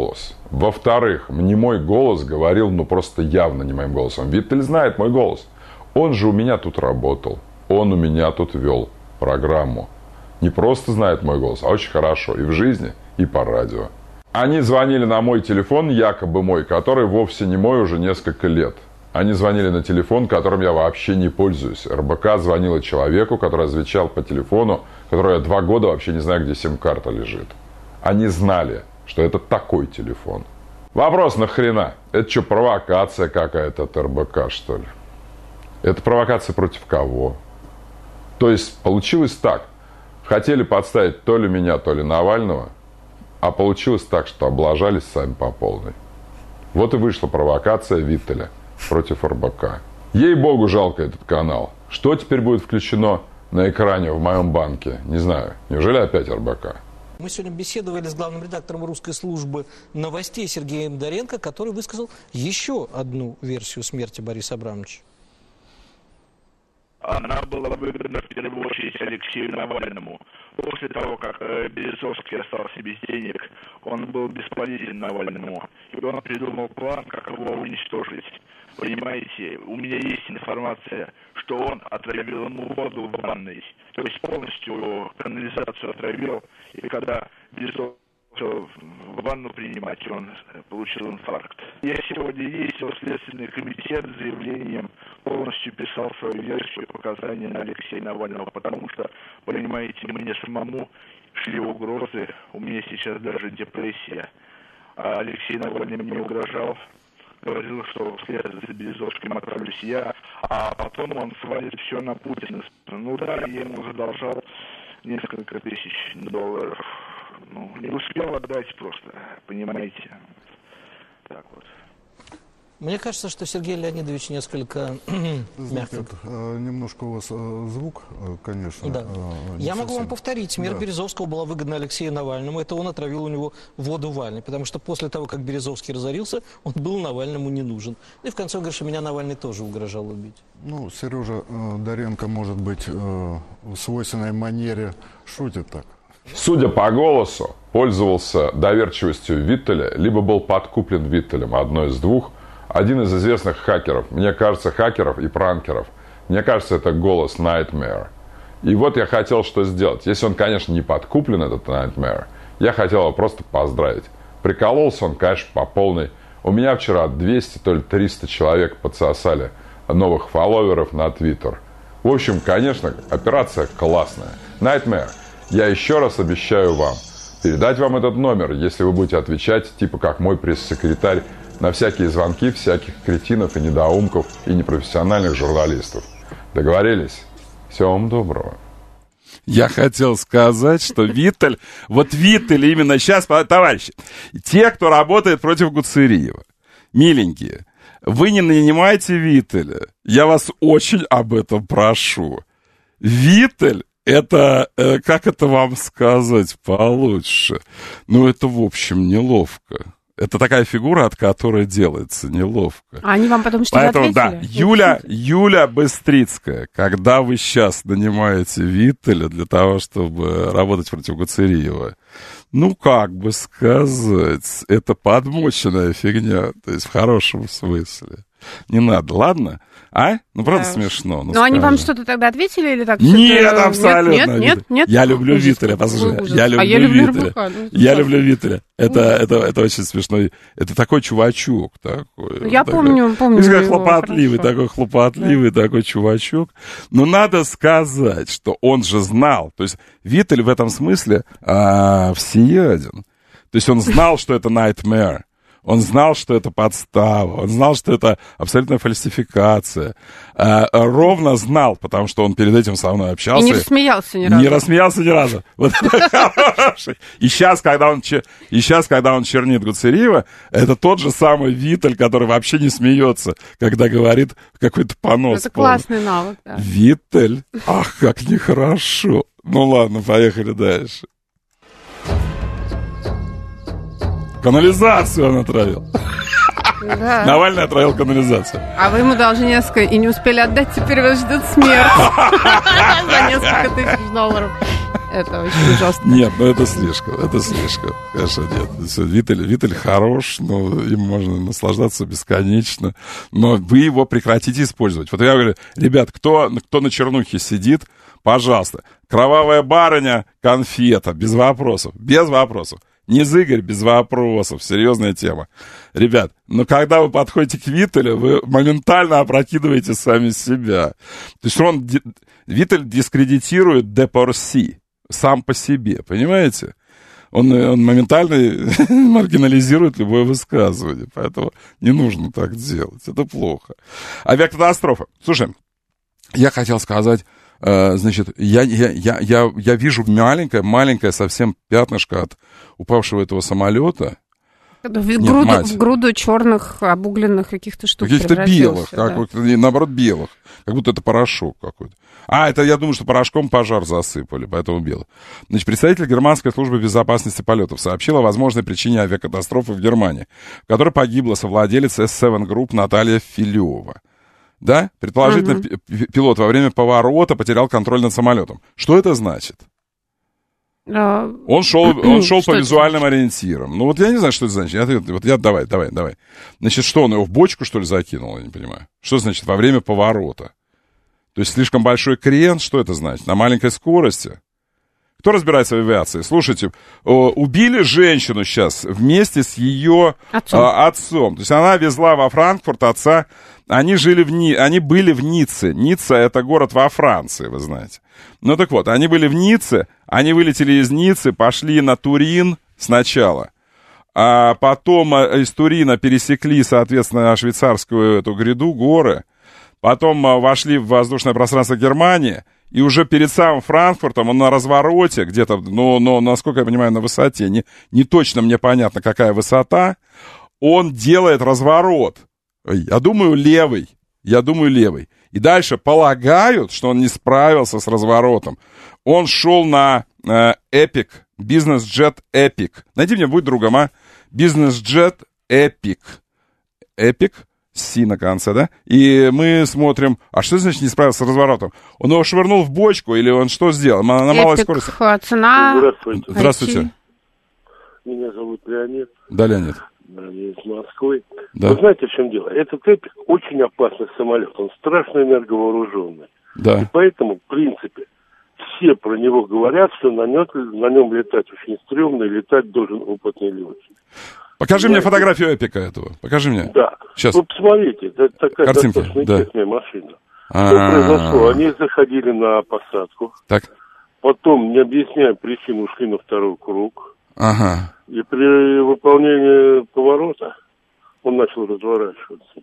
S: Во-вторых, не мой голос говорил, ну просто явно не моим голосом. Виттель знает мой голос. Он же у меня тут работал. Он у меня тут вел программу. Не просто знает мой голос, а очень хорошо. И в жизни, и по радио. Они звонили на мой телефон, якобы мой, который вовсе не мой уже несколько лет. Они звонили на телефон, которым я вообще не пользуюсь. эр бэ ка звонила человеку, который отвечал по телефону, который я два года вообще не знаю, где сим-карта лежит. Они знали, что это такой телефон. Вопрос, нахрена? Это что, провокация какая-то от эр бэ ка, что ли? Это провокация против кого? То есть получилось так. Хотели подставить то ли меня, то ли Навального, а получилось так, что облажались сами по полной. Вот и вышла провокация Виттеля против эр бэ ка. Ей-богу, жалко этот канал. Что теперь будет включено на экране в моем банке? Не знаю. Неужели опять эр бэ ка?
P: Мы сегодня беседовали с главным редактором русской службы новостей Сергеем Доренко, который высказал еще одну версию смерти Бориса Абрамовича.
Q: Она была выгодна в первую очередь Алексею Навальному. После того, как э, Березовский остался без денег, он был бесполезен Навальному. И он придумал план, как его уничтожить. Понимаете, у меня есть информация, что он отравил ему воду в ванной. То есть полностью канализацию отравил. И когда Березовский в ванну принимать, он получил инфаркт. Я сегодня ездил в Следственный комитет с заявлением, полностью писал свою версию показания на Алексея Навального, потому что, понимаете, мне самому шли угрозы, у меня сейчас даже депрессия. А Алексей Навальный мне угрожал, говорил, что вслед за Березовским отправлюсь я, а потом он свалит все на Путина. Ну да, я ему задолжал несколько тысяч долларов. Ну, не успел отдать просто, понимаете. Так вот.
P: Мне кажется, что Сергей Леонидович несколько мягко.
R: Немножко у вас звук, конечно.
P: Да. Я могу совсем... вам повторить. Смерть да. Березовского была выгодна Алексею Навальному. Это он отравил у него воду в ванной. Потому что после того, как Березовский разорился, он был Навальному не нужен. И в конце он говорит, что меня Навальный тоже угрожал убить.
R: Ну, Сережа Доренко, может быть, в свойственной манере шутит так.
S: Судя по голосу, пользовался доверчивостью Виттеля, либо был подкуплен Виттелем, одно из двух. Один из известных хакеров, мне кажется, хакеров и пранкеров, мне кажется, это голос Nightmare. И вот я хотел что сделать. Если он, конечно, не подкуплен, этот Nightmare, я хотел его просто поздравить. Прикололся он, конечно, по полной. У меня вчера двести, то ли триста человек подсосали новых фолловеров на Твиттер. В общем, конечно, операция классная. Nightmare. Я еще раз обещаю вам передать вам этот номер, если вы будете отвечать, типа как мой пресс-секретарь, на всякие звонки всяких кретинов и недоумков и непрофессиональных журналистов. Договорились? Всего вам доброго.
C: Я хотел сказать, что Виттель, вот Виттель именно сейчас, товарищи, те, кто работает против Гуцериева, миленькие, вы не нанимайте Виттеля. Я вас очень об этом прошу. Виттель, это, э, как это вам сказать получше? Ну, это, в общем, неловко. Это такая фигура, от которой делается неловко.
D: А они вам потом что
C: Поэтому,
D: ответили?
C: да, Юля, Юля Быстрицкая, когда вы сейчас нанимаете Виттеля для того, чтобы работать против Гуцериева, ну, как бы сказать, это подмоченная фигня, то есть в хорошем смысле. Не надо, ладно? А? Ну, правда да. смешно. Ну,
D: Но они вам что-то тогда ответили или так?
C: Нет, абсолютно.
D: Нет, нет, нет, нет.
C: Я люблю Виттеля, послушай. Я люблю
D: а я люблю
C: Виттеля.
D: РБК, ну,
C: я люблю Виттеля. Это, это, это очень смешно. Это такой чувачок такой.
D: Я
C: такой,
D: помню, помню.
C: Такой хлопотливый, хорошо. такой хлопотливый, да. такой чувачок. Но надо сказать, что он же знал. То есть Виттель в этом смысле а, всеяден. То есть он знал, что это Nightmare. Он знал, что это подстава, он знал, что это абсолютная фальсификация. А, ровно знал, потому что он перед этим со мной общался.
D: И не рассмеялся ни разу.
C: Не рассмеялся ни разу. Вот это хороший. И сейчас, когда он, и сейчас, когда он чернит Гуцериева, это тот же самый Виттель, который вообще не смеется, когда говорит какой-то понос.
D: Это классный навык, да.
C: Виттель, ах, как нехорошо. Ну ладно, поехали дальше. Канализацию он отравил.
D: Да.
C: Навальный отравил канализацию.
D: А вы ему должны несколько и не успели отдать, теперь вас ждет смерть за несколько тысяч долларов. Это очень жестко.
C: Нет, ну это слишком, это слишком. Конечно, нет. Виттель, Виттель хорош, но им можно наслаждаться бесконечно. Но вы его прекратите использовать. Вот я говорю, ребят, кто, кто на чернухе сидит, пожалуйста. Кровавая барыня, конфета, без вопросов, без вопросов. Низ Игорь, без вопросов, серьезная тема. Ребят, но когда вы подходите к Виттелю, вы моментально опрокидываете сами себя. То есть он, Виттель дискредитирует де порси сам по себе, понимаете? Он, он моментально маргинализирует любое высказывание, поэтому не нужно так делать, это плохо. Авиакатастрофа. Слушай, я хотел сказать, э, значит, я, я, я, я, я вижу маленькое, маленькое совсем пятнышко от упавшего этого самолета.
D: В,
C: Нет,
D: груду,
C: мать.
D: в груду черных обугленных каких-то штук
C: Каких-то белых,
D: да.
C: как, наоборот, белых. Как будто это порошок какой-то. А, это, я думаю, что порошком пожар засыпали, поэтому белый. Значит, представитель Германской службы безопасности полетов сообщил о возможной причине авиакатастрофы в Германии, в которой погибла совладелец эс семь Group Наталья Филева. Да? Предположительно, угу. пилот во время поворота потерял контроль над самолетом. Что это значит?
D: А...
C: Он шел, он шел по визуальным
D: значит?
C: ориентирам. Ну, вот я не знаю, что это значит. Я, вот я, давай, давай, давай. Значит, что, он его в бочку, что ли, закинул? Я не понимаю. Что значит во время поворота? То есть слишком большой крен, что это значит? На маленькой скорости? Кто разбирается в авиации? Слушайте, убили женщину сейчас вместе с ее отцом. А, отцом. То есть она везла во Франкфурт отца. Они жили в Ни... они были в Ницце. Ницца — это город во Франции, вы знаете. Ну так вот, они были в Ницце, они вылетели из Ниццы, пошли на Турин сначала, а потом из Турина пересекли, соответственно, швейцарскую эту гряду, горы, потом вошли в воздушное пространство Германии, и уже перед самым Франкфуртом, он на развороте, где-то, ну, ну, насколько я понимаю, на высоте, не, не точно мне понятно, какая высота, он делает разворот. Я думаю, левый. Я думаю, левый. И дальше полагают, что он не справился с разворотом. Он шел на э, Epic, бизнес-джет Epic. Найди мне, будь другом, а? Бизнес-джет Epic. Epic, Си на конце, да? И мы смотрим, а что значит не справился с разворотом? Он его швырнул в бочку или он что сделал? На, на малой скорости.
D: Цена...
T: Здравствуйте.
C: Здравствуйте.
T: Меня зовут Леонид.
C: Да, Леонид.
T: Я из Москвы.
C: Да.
T: Вы знаете, в чем дело? Этот Эпик очень опасный самолет. Он страшно энерговооруженный.
C: Да.
T: И поэтому, в принципе, все про него говорят, что на нем, на нем летать очень стрёмно, и летать должен опытный летчик.
C: Покажи Знаете, мне фотографию Эпика этого. Покажи мне.
T: Да.
C: Сейчас.
T: Вы посмотрите, это такая
C: картинки,
T: достаточно
C: да.
T: интересная машина. Что произошло? Они заходили на посадку.
C: Так.
T: Потом, не объясняя причину, ушли на второй круг.
C: Ага.
T: И при выполнении поворота он начал разворачиваться.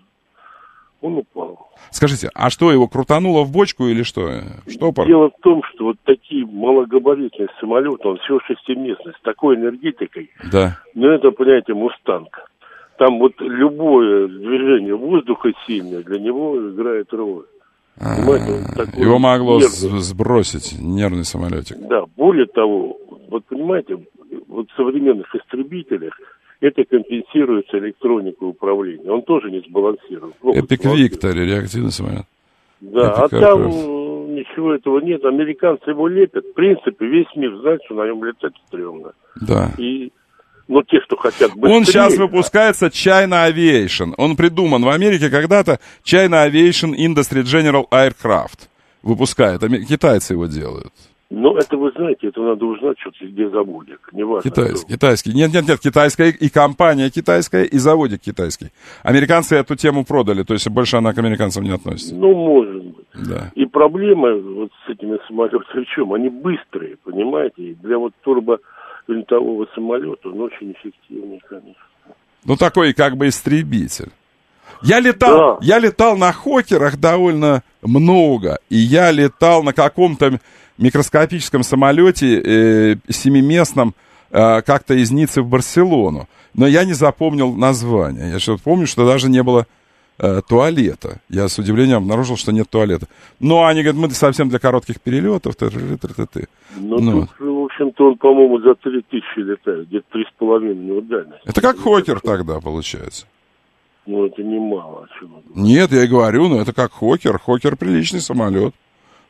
T: Он упал.
C: Скажите, а что, его крутануло в бочку или что? Что
T: Дело в том, что вот такие малогабаритные самолеты, он всего шестиместный, с такой энергетикой.
C: Да.
T: Ну, это, понимаете, мустанг. Там вот любое движение воздуха сильное для него играет роль.
C: Понимаете, его могло нервный. сбросить нервный самолетик.
T: Да, более того, вот понимаете, вот в современных истребителях это компенсируется электроникой управления. Он тоже не сбалансирован.
C: Эпик Виктор, реактивный самолет.
T: Да, Epic а Aircraft. Там ничего этого нет. Американцы его лепят. В принципе, весь мир знает, что на нем летать стрёмно.
C: Да.
T: И, но те, что хотят быстрее...
C: Он сейчас выпускается China Aviation. Он придуман в Америке когда-то. China Aviation Industry General Aircraft выпускает. Китайцы его делают.
T: Ну, это вы знаете, это надо узнать, что где заводик. Неважно.
C: Китайский, китайский. Нет, нет, нет, китайская и компания китайская, и заводик китайский. Американцы эту тему продали, то есть больше она к американцам не относится.
T: Ну, может быть.
C: Да.
T: И проблема вот с этими самолетами в чем? Они быстрые, понимаете? И для вот турбовинтового самолета он очень эффективный, конечно.
C: Ну, такой как бы истребитель. Я летал, да. я летал на Хокерах довольно много, и я летал на каком-то микроскопическом самолете э, семиместном э, как-то из Ниццы в Барселону. Но я не запомнил название. Я что-то помню, что даже не было э, туалета. Я с удивлением обнаружил, что нет туалета. Но они говорят, мы совсем для коротких перелетов. Ты-ты-ты-ты.
T: Ну, ну, тут, в общем-то, он, по-моему, за три тысячи летает. Где-то три с половиной у него дальность.
C: Это как Хокер тогда, получается.
T: Ну, это немало.
C: Нет, я и говорю, но это как Хокер. Хокер приличный самолет.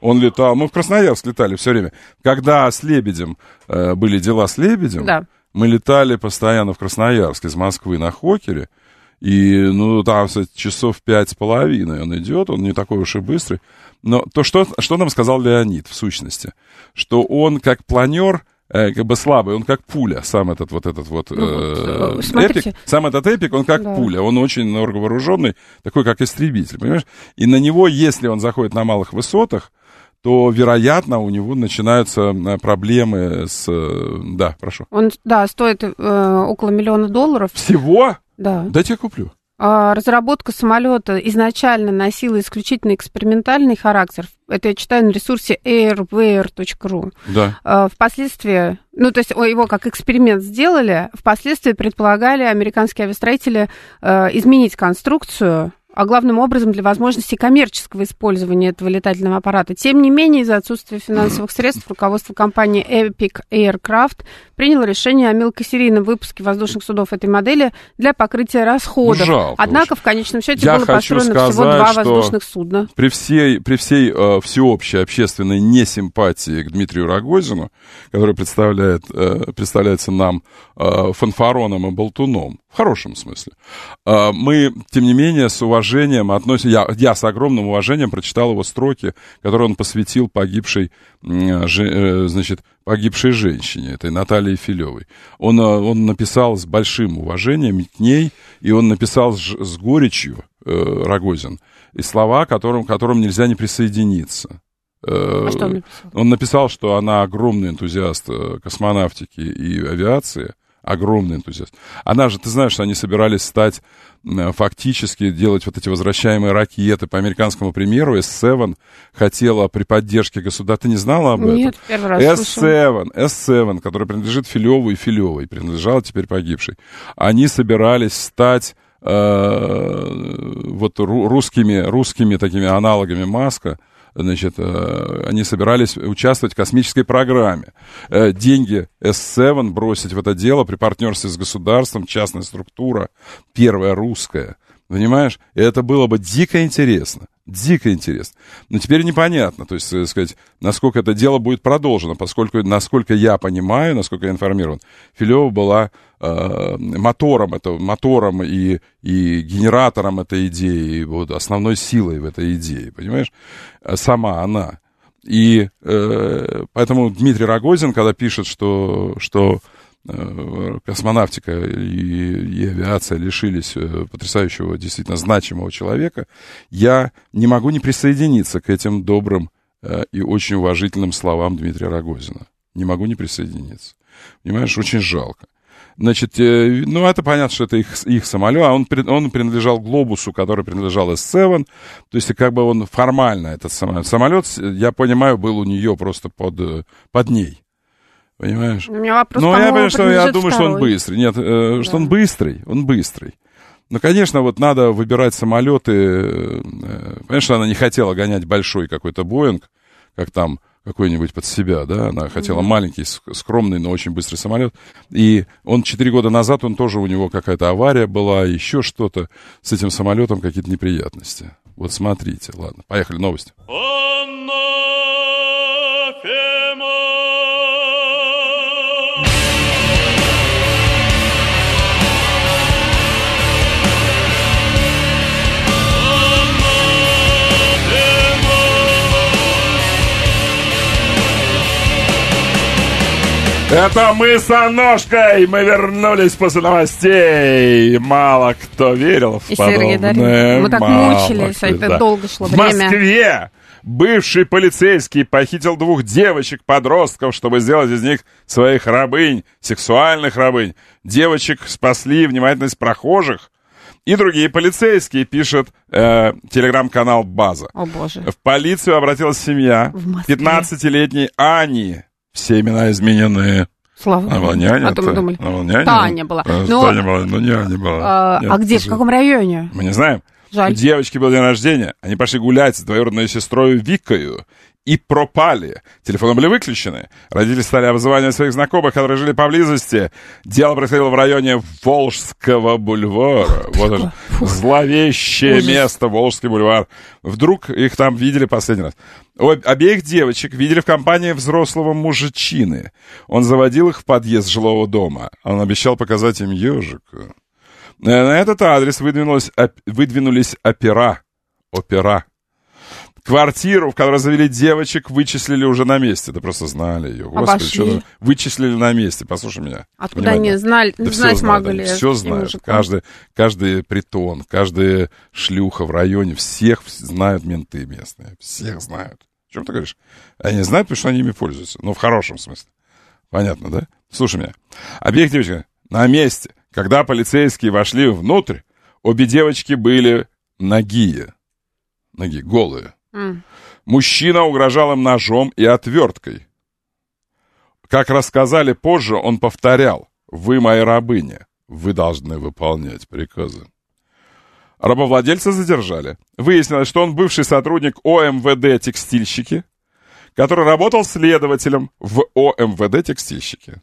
C: Он летал, мы в Красноярск летали все время. Когда с Лебедем э, были дела с Лебедем, да. мы летали постоянно в Красноярск из Москвы на Хокере. И, ну, там, кстати, часов пять с половиной он идет, он не такой уж и быстрый. Но то, что, что нам сказал Леонид, в сущности, что он как планер, э, как бы слабый, он как пуля, сам этот вот этот вот э, ну, эпик, сам этот эпик, он как да. пуля, он очень энерговооруженный, такой как истребитель, понимаешь? И на него, если он заходит на малых высотах, то, вероятно, у него начинаются проблемы с... Да, прошу.
D: Он, да, стоит э, около миллиона долларов.
C: Всего?
D: Да.
C: Дайте я куплю.
D: Разработка самолета изначально носила исключительно экспериментальный характер. Это я читаю на ресурсе airware точка ру.
C: Да.
D: Впоследствии, ну, то есть его как эксперимент сделали, впоследствии предполагали американские авиастроители изменить конструкцию, а главным образом для возможности коммерческого использования этого летательного аппарата. Тем не менее, из-за отсутствия финансовых средств руководство компании Epic Aircraft приняло решение о мелкосерийном выпуске воздушных судов этой модели для покрытия расходов.
C: Жалко
D: Однако,
C: очень.
D: в конечном счете,
C: Я
D: было построено
C: сказать,
D: всего два воздушных судна.
C: При всей, при всей э, всеобщей общественной несимпатии к Дмитрию Рогозину, который представляет, э, представляется нам э, фанфароном и болтуном, в хорошем смысле, э, мы, тем не менее, с уважением относим, я, я с огромным уважением прочитал его строки, которые он посвятил погибшей, э, же, э, значит, погибшей женщине, этой Наталье Филевой. Он, э, он написал с большим уважением к ней, и он написал с, с горечью, э, Рогозин, и слова, которым, которым нельзя не присоединиться.
D: А что он написал?
C: Он написал, что она огромный энтузиаст космонавтики и авиации, огромный энтузиаст. Она же, ты знаешь, что они собирались стать, фактически делать вот эти возвращаемые ракеты по американскому примеру. эс семь хотела при поддержке государства. Ты не знала об этом?
D: Нет, первый раз
C: эс семь, эс семь, который принадлежит Филеву и Филевой, принадлежала теперь погибшей. Они собирались стать э, вот русскими, русскими такими аналогами Маска. Значит, они собирались участвовать в космической программе. Деньги эс семь бросить в это дело при партнерстве с государством, частная структура, первая русская. Понимаешь? И это было бы дико интересно. Дико интересно. Но теперь непонятно, то есть, так сказать, насколько это дело будет продолжено, поскольку, насколько я понимаю, насколько я информирован, Филева была э, мотором, это, мотором и, и генератором этой идеи, и вот основной силой в этой идее, понимаешь? Сама она. И э, поэтому Дмитрий Рогозин, когда пишет, что... что космонавтика и, и авиация лишились потрясающего, действительно значимого человека, я не могу не присоединиться к этим добрым э, и очень уважительным словам Дмитрия Рогозина. Не могу не присоединиться. Понимаешь, очень жалко. Значит, э, ну, это понятно, что это их, их самолет, а он, он принадлежал Глобусу, который принадлежал эс семь, то есть, как бы он формально, этот самолет, самолет, я понимаю, был у нее просто под, под ней. Понимаешь?
D: У меня вопрос,
C: ну, я понимаю, что я
D: второй.
C: думаю, что он быстрый. Нет, э, да. что он быстрый, он быстрый. Ну, конечно, вот надо выбирать самолеты. Э, понимаешь, что она не хотела гонять большой какой-то Боинг, как там какой-нибудь под себя, да, она хотела mm-hmm. маленький, скромный, но очень быстрый самолет. И он четыре года назад, он тоже, у него какая-то авария была, еще что-то с этим самолетом, какие-то неприятности. Вот смотрите, ладно, поехали, новости. Это мы с Аношкой, мы вернулись после новостей. Мало кто верил в подобное.
D: Мы так мучились, кто, это да. долго шло время.
C: В Москве бывший полицейский похитил двух девочек-подростков, чтобы сделать из них своих рабынь, сексуальных рабынь. Девочек спасли внимательность прохожих. И другие полицейские, пишет э, телеграм-канал «База».
D: О, боже.
C: В полицию обратилась семья пятнадцатилетней Ани. Все имена изменены.
D: Слава
C: Она была няня.
D: А то мы думали,
C: она была няня.
D: Таня была.
C: Но... Таня была, но няня была.
D: А, Нет, а где, в каком районе?
C: Мы не знаем.
D: Жаль.
C: У девочки был день рождения. Они пошли гулять с двоюродной сестрой Викою. и пропали. Телефоны были выключены. Родители стали обзванивать своих знакомых, которые жили поблизости. Дело происходило в районе Волжского бульвара. Вот это зловещее Ужас. место, Волжский бульвар. Вдруг их там видели последний раз. Обеих девочек видели в компании взрослого мужичины. Он заводил их в подъезд жилого дома. Он обещал показать им ежика. На этот адрес выдвинулись, выдвинулись опера. Опера. Квартиру, в которой завели девочек, вычислили уже на месте. Да просто знали ее. Господи, что вычислили на месте. Послушай меня.
D: Откуда они знали, да знать могли?
C: Все знают. Каждый, каждый притон, каждая шлюха в районе, всех знают менты местные. Всех знают. О чем ты говоришь? Они знают, потому что они ими пользуются. Ну, в хорошем смысле. Понятно, да? Слушай меня. Обеих девочек на месте. Когда полицейские вошли внутрь, обе девочки были нагие. Ноги голые. Mm. Мужчина угрожал им ножом и отверткой. Как рассказали позже, он повторял: «Вы мои рабыни, вы должны выполнять приказы». Рабовладельца задержали. Выяснилось, что он бывший сотрудник ОМВД «Текстильщики», который работал следователем в ОМВД «Текстильщики».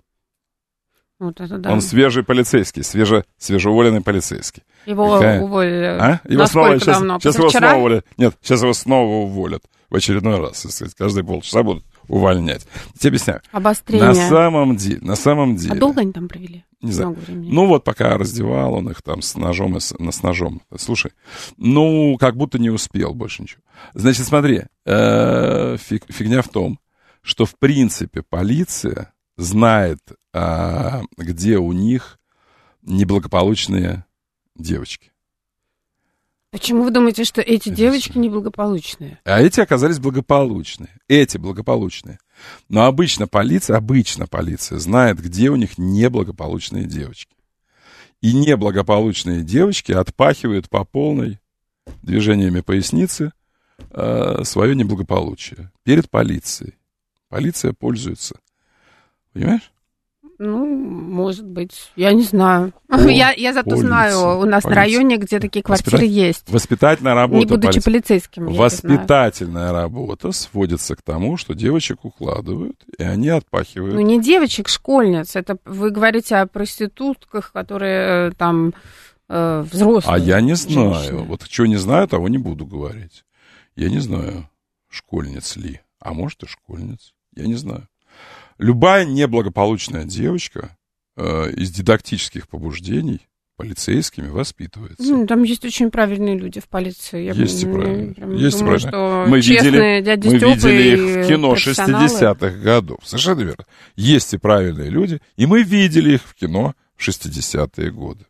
D: Вот это да.
C: Он свежий полицейский, свеже, свежеуволенный полицейский.
D: Его
C: Какая?
D: уволили.
C: А? Его снова, сейчас,
D: давно?
C: сейчас его снова уволят. Нет, сейчас его снова уволят. В очередной раз, так сказать, каждые полчаса будут увольнять. Я тебе объясняю.
D: Обострение.
C: На самом деле, на самом деле.
D: А долго они там провели?
C: Не знаю. Ну вот пока раздевал он их там с ножом, и с, с ножом. Слушай, ну как будто не успел больше ничего. Значит, смотри, э, фиг, фигня в том, что в принципе полиция знает, э, где у них неблагополучные девочки.
D: Почему вы думаете, что эти девочки неблагополучные?
C: А эти оказались благополучные. Эти благополучные. Но обычно полиция, обычно полиция знает, где у них неблагополучные девочки. И неблагополучные девочки отпахивают по полной движениями поясницы э, свое неблагополучие перед полицией. Полиция пользуется. Понимаешь?
D: Ну, может быть. Я не знаю. О, я, я зато полиция, знаю, у нас полиция. На районе, где такие квартиры Воспитать... есть.
C: Воспитательная работа.
D: Не будучи
C: полиции.
D: полицейским.
C: Воспитательная работа сводится к тому, что девочек укладывают, и они отпахивают.
D: Ну, не девочек, школьниц. Это вы говорите о проститутках, которые там э, взрослые.
C: А я не знаю.
D: Женщины.
C: Вот чего не знаю, того не буду говорить. Я не знаю, школьниц ли. А может, и школьниц. Я не знаю. Любая неблагополучная девочка э, из дидактических побуждений полицейскими воспитывается.
D: Ну, там есть очень правильные люди в полиции. Я
C: есть и правильные. Есть
D: думаю,
C: правильные.
D: Что
C: мы видели,
D: дяди
C: мы
D: Стёпы
C: видели их в кино шестидесятых годов. Совершенно верно. Есть и правильные люди, и мы видели их в кино в шестидесятые годы.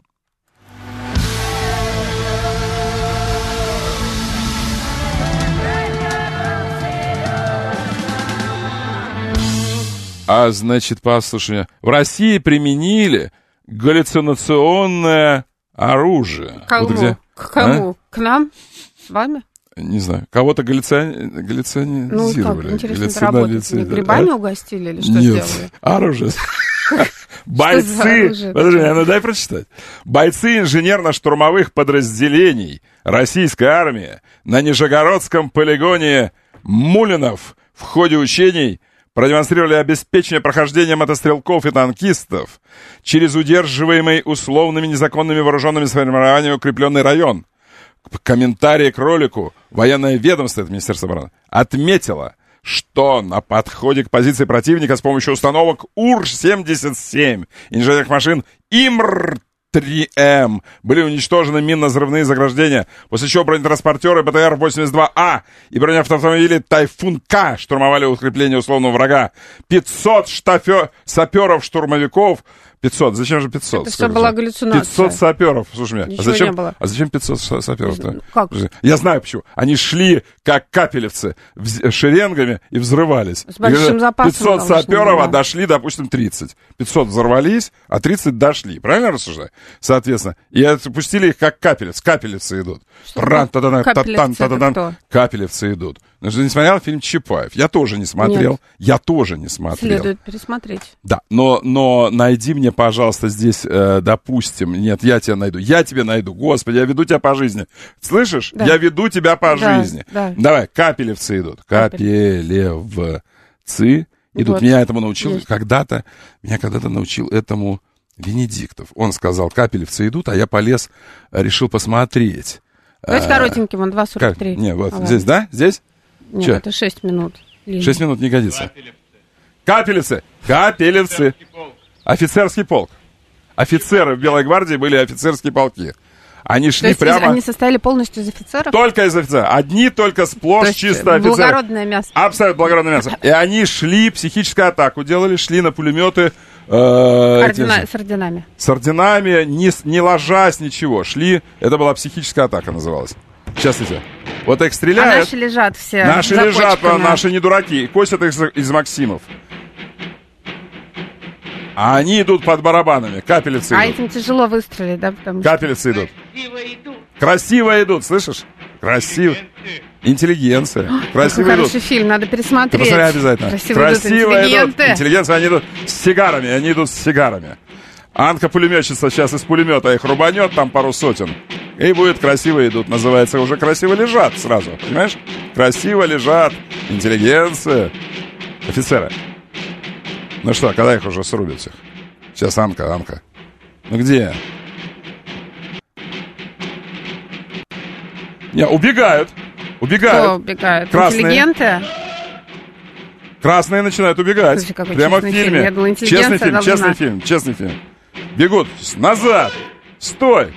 C: А, значит, послушай, в России применили галлюцинационное оружие.
D: Кому?
C: Вот где?
D: К кому? А? К нам? С вами?
C: Не знаю. Кого-то галлюци... галлюцинизировали.
D: Ну, как, интересно, это работает. Не грибами а? угостили или что
C: Нет.
D: сделали?
C: Оружие. Бойцы, подожди, ну дай прочитать. Бойцы инженерно-штурмовых подразделений российской армии на Нижегородском полигоне Мулинов в ходе учений продемонстрировали обеспечение прохождения мотострелков и танкистов через удерживаемый условными незаконными вооруженными формированиями укрепленный район. Комментарии к ролику военное ведомство, это Министерство обороны, отметило, что на подходе к позиции противника с помощью установок УР семьдесят семь инженерных машин ИМР три эм были уничтожены минно-взрывные заграждения, после чего бронетранспортеры БТР восемьдесят два А и бронеавтомобили Тайфун-К штурмовали укрепление условного врага. пятьсот штафё... саперов-штурмовиков пятьсот. Зачем же пятьсот?
D: Это все была галлюцинация.
C: пятьсот саперов. Слушай меня.
D: Ничего
C: а зачем,
D: не было.
C: А зачем пятьсот саперов-то?
D: Как?
C: Я знаю почему. Они шли, как капелевцы, в... шеренгами и взрывались.
D: С большим
C: и,
D: запасом.
C: пятьсот саперов, а дошли, допустим, тридцать. пятьсот взорвались, а тридцать дошли. Правильно рассуждаю? Соответственно. И отпустили их, как капелевцы. Капелевцы идут. Тран, та-да-да, та-тан, та-да-дан. Капелевцы идут. Ну, что не смотрел фильм Чапаев? Я тоже не смотрел. Нет. Я тоже не смотрел.
D: Следует пересмотреть.
C: Да, но, но найди мне, пожалуйста, здесь, э, допустим... Нет, я тебя найду. Я тебя найду. Господи, я веду тебя по жизни. Слышишь? Да. Я веду тебя по да, жизни. Да. Давай, капелевцы идут. Капелевцы идут. Вот. Меня этому научил Есть. когда-то... Меня когда-то научил этому Венедиктов. Он сказал, капелевцы идут, а я полез, решил посмотреть.
D: Давайте а, коротенький, вон два сорок три.
C: Нет, вот а, здесь, да? Здесь?
D: Нет, Че? Это шесть минут.
C: шесть минут не годится. Капелевцы. Капелевцы. Офицерский полк. Офицеры в Белой гвардии были офицерские полки. Они шли
D: То есть
C: прямо...
D: они состояли полностью из офицеров?
C: Только из офицеров. Одни только сплошь То чисто офицеры.
D: Благородное мясо.
C: Абсолютно благородное мясо. И они шли, психическую атаку делали, шли на пулеметы... Э,
D: Ордена, эти, с орденами.
C: С орденами, не, не ложась, ничего. Шли, это была психическая атака называлась. Сейчас, смотрите. Вот их стреляют.
D: А наши лежат все.
C: Наши лежат, наши не дураки. Косят их из Максимов. А они идут под барабанами. Капелевцы
D: а
C: идут.
D: А этим тяжело выстрелить, да? Потому
C: Капелевцы
D: что...
C: идут. Красиво идут, слышишь? Красиво. Интеллигенция. Красиво
D: Какой
C: идут.
D: Хороший фильм, надо пересмотреть.
C: Ты посмотри обязательно.
D: Красиво,
C: Красиво
D: идут
C: идут. Интеллигенция, они идут с сигарами. Они идут с сигарами. Анка-пулеметчица сейчас из пулемета их рубанет, там пару сотен. И будет красиво идут. Называется уже красиво лежат сразу. Понимаешь? Красиво лежат. Интеллигенция. Офицеры. Ну что, когда их уже срубят всех? Сейчас Анка, Анка. Ну где? Не, убегают. Убегают.
D: Кто убегают?
C: Красные.
D: Интеллигенты?
C: Красные начинают убегать.
D: Слушай,
C: прямо в фильме.
D: Фильм. Я думала,
C: честный фильм,
D: должна.
C: честный фильм, честный фильм. Бегут. Назад. Стой.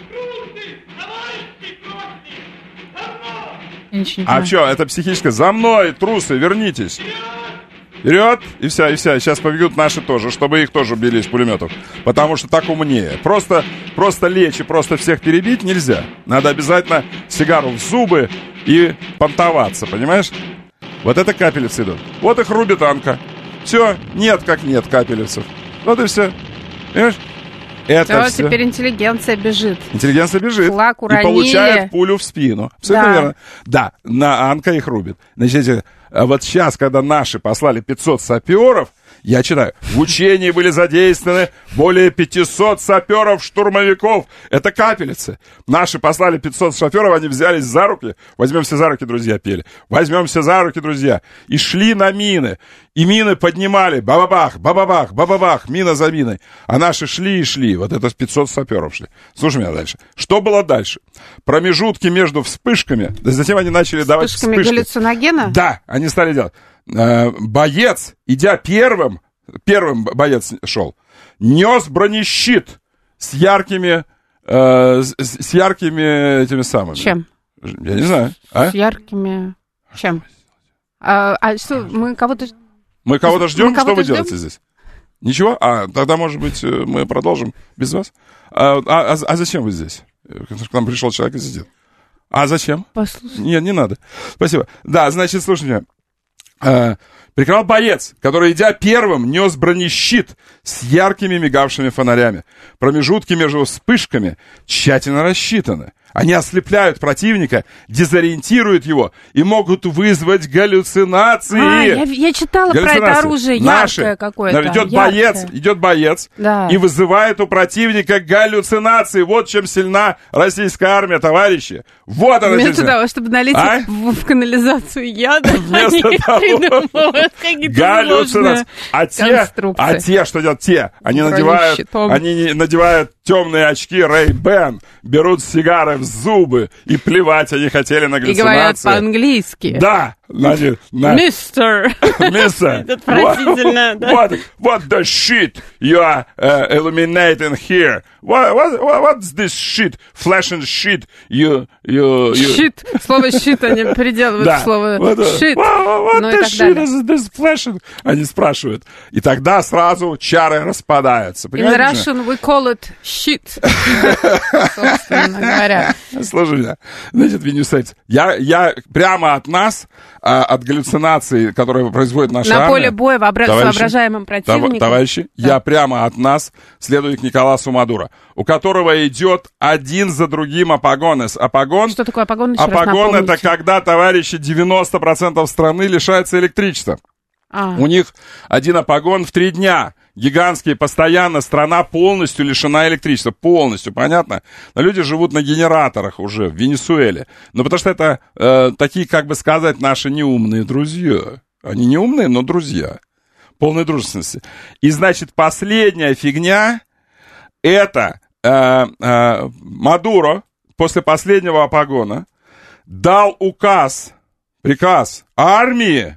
C: А что, это психическое? За мной, трусы, вернитесь. Вперед, и все, и все. Сейчас побегут наши тоже, чтобы их тоже убили из пулеметов. Потому что так умнее. Просто, просто лечь и просто всех перебить нельзя. Надо обязательно сигару в зубы и понтоваться, понимаешь? Вот это капелевцы идут. Вот их рубит Анка. Все, нет как нет капелевцев. Вот и все. Понимаешь? Это
D: все, теперь интеллигенция бежит.
C: Интеллигенция бежит.
D: Флаг уронили.
C: И получает пулю в спину. Абсолютно
D: да.
C: верно. Да, на Анка их рубит. Значит, вот сейчас, когда наши послали пятьсот саперов, я читаю, в учении были задействованы более пятьсот саперов-штурмовиков. Это капелевцы. Наши послали пятьсот саперов, они взялись за руки. Возьмемся за руки, друзья, пели. Возьмемся за руки, друзья. И шли на мины. И мины поднимали. Ба-ба-бах, ба-ба-бах, ба-ба-бах. Мина за миной. А наши шли и шли. Вот это пятьсот саперов шли. Слушай меня дальше. Что было дальше? Промежутки между вспышками. Затем они начали давать вспышки.
D: Вспышками галлюциногена?
C: Да, они стали делать. Боец, идя первым, первым боец шел, нес бронещит с яркими, э, с, с яркими этими самыми.
D: Чем?
C: Я не знаю. А?
D: С яркими. Чем? А, а что, мы кого-то...
C: Мы кого-то ждем?
D: Мы кого-то
C: что вы
D: ждем?
C: делаете здесь? Ничего? А, тогда, может быть, мы продолжим без вас? А, а, а зачем вы здесь? К нам пришел человек и сидит. А зачем?
D: Послушай.
C: Нет, не надо. Спасибо. Да, значит, слушай меня. Uh, прикрывал боец, который, идя первым, нес бронещит с яркими мигавшими фонарями. Промежутки между вспышками тщательно рассчитаны. Они ослепляют противника, дезориентируют его и могут вызвать галлюцинации.
D: А, я, я читала про это оружие,
C: Наши.
D: яркое какое-то.
C: Идет
D: яркое.
C: боец, идет боец
D: да.
C: и вызывает у противника галлюцинации. Вот чем сильна российская армия, товарищи. Вот она.
D: Вместо того, чтобы налить а? в, в канализацию яда,
C: вместо
D: они
C: того,
D: придумывают какие-то галлюцинации.
C: А те, а те, что делают те? Они надевают, они надевают темные очки Ray-Ban, берут сигары в зубы и плевать они хотели на галлюцинации.
D: И говорят по-английски.
C: Да.
D: Мистер.
C: Мистер.
D: Это отвратительно, да.
C: What, what the shit you are uh, illuminating here? What, what, what's this shit? Flashing shit you... you, you...
D: Shit. Слово shit они приделывают
C: да.
D: слово
C: what,
D: shit.
C: What, what
D: ну
C: the shit is this flashing? Они спрашивают. И тогда сразу чары распадаются.
D: In Russian we call it щит, собственно говоря.
C: Слушай меня, значит, Венесуэльцы, я, я прямо от нас, а, от галлюцинаций, которые производит наша
D: На
C: армия...
D: поле боя вообра... с воображаемым противником.
C: Товарищи, да. Я прямо от нас следую к Николасу Мадуро, у которого идет один за другим апагонес. Апагон...
D: Что такое апагон?
C: Апагон — это когда, товарищи, девяносто процентов страны лишается электричества.
D: А.
C: У них один апагон в три дня. Гигантский, постоянно страна полностью лишена электричества. Полностью, понятно? Но люди живут на генераторах уже в Венесуэле. Ну, потому что это э, такие, как бы сказать, наши неумные друзья. Они не умные, но друзья. Полной дружественности. И, значит, последняя фигня — это э, э, Мадуро после последнего апагона дал указ, приказ армии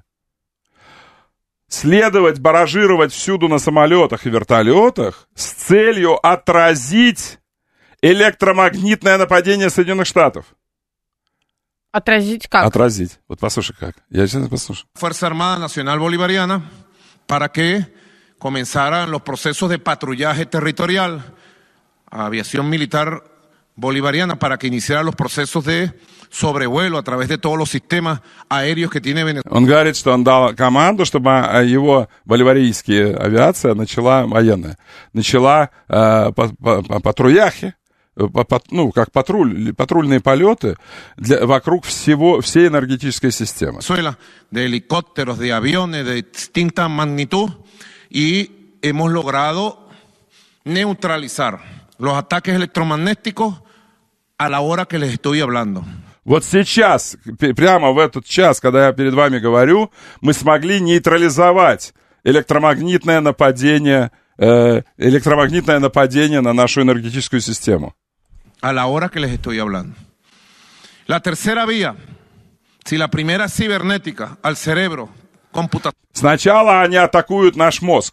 C: следовать, баражировать всюду на самолетах и вертолетах с целью отразить электромагнитное нападение Соединенных Штатов.
D: Отразить как?
C: Отразить. Вот послушай как. Я сейчас послушаю.
U: Fuerza Armada Nacional Bolivariana para que comenzaran los procesos de patrullaje territorial, aviación militar bolivariana para que iniciara los procesos de sobrevuelo a través de todos los sistemas aéreos que tiene Venezuela.
C: Он говорит, что он дал команду, чтобы его боливарийская авиация начала, военная, начала э, патрульяхи, ну, как патруль, патрульные полеты для, вокруг всего, всей энергетической системы.
U: Venezuela, de helicópteros, de aviones de distinta magnitud, y hemos logrado neutralizar los ataques electromagnéticos a la hora que les estoy hablando.
C: Вот сейчас, прямо в этот час, когда я перед вами говорю, мы смогли нейтрализовать электромагнитное нападение, э, электромагнитное нападение на нашу энергетическую систему.
U: A la hora que les estoy hablando. La tercera vía, si la primera es cibernética, al cerebro, computación.
C: Сначала они атакуют наш мозг.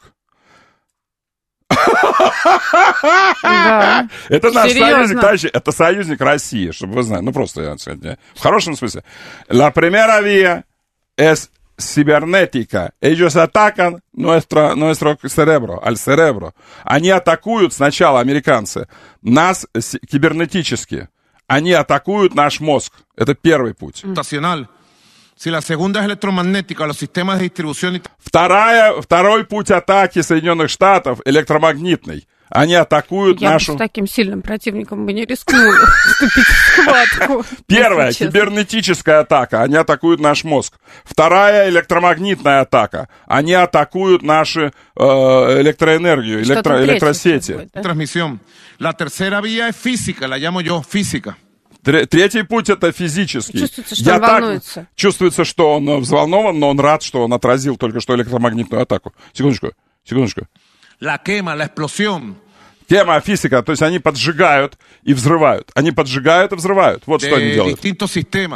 D: Да.
C: Это наш
D: Серьезно?
C: союзник, товарищи, это союзник России, чтобы вы знали. Ну, просто, я сказать, в хорошем смысле. La primera vía es cibernética. Ellos atacan nuestro, nuestro cerebro, al cerebro. Они атакуют сначала, американцы, нас кибернетически. Они атакуют наш мозг. Это первый путь.
U: Si la segunda es electromagnética, los sistemas de distribución...
C: Вторая, второй путь атаки Соединенных Штатов электромагнитный. Они атакуют
D: Я
C: нашу...
D: бы с таким сильным противником бы не рискнула вступить в схватку.
C: Первая, кибернетическая атака. Они атакуют наш мозг. Вторая, электромагнитная атака. Они атакуют нашу э, электроэнергию, электро, электросети.
U: Трансмиссион. La tercera vía es física, la llamo yo física.
C: Третий путь — это физический.
D: Чувствуется, что
C: Я
D: он
C: так...
D: волнуется.
C: Чувствуется, что он взволнован, но он рад, что он отразил только что электромагнитную атаку. Секундочку, секундочку.
U: La quema, la explosión.
C: Тема физика, то есть они поджигают и взрывают. Они поджигают и взрывают. Вот что они делают.
U: Distintos sistemas.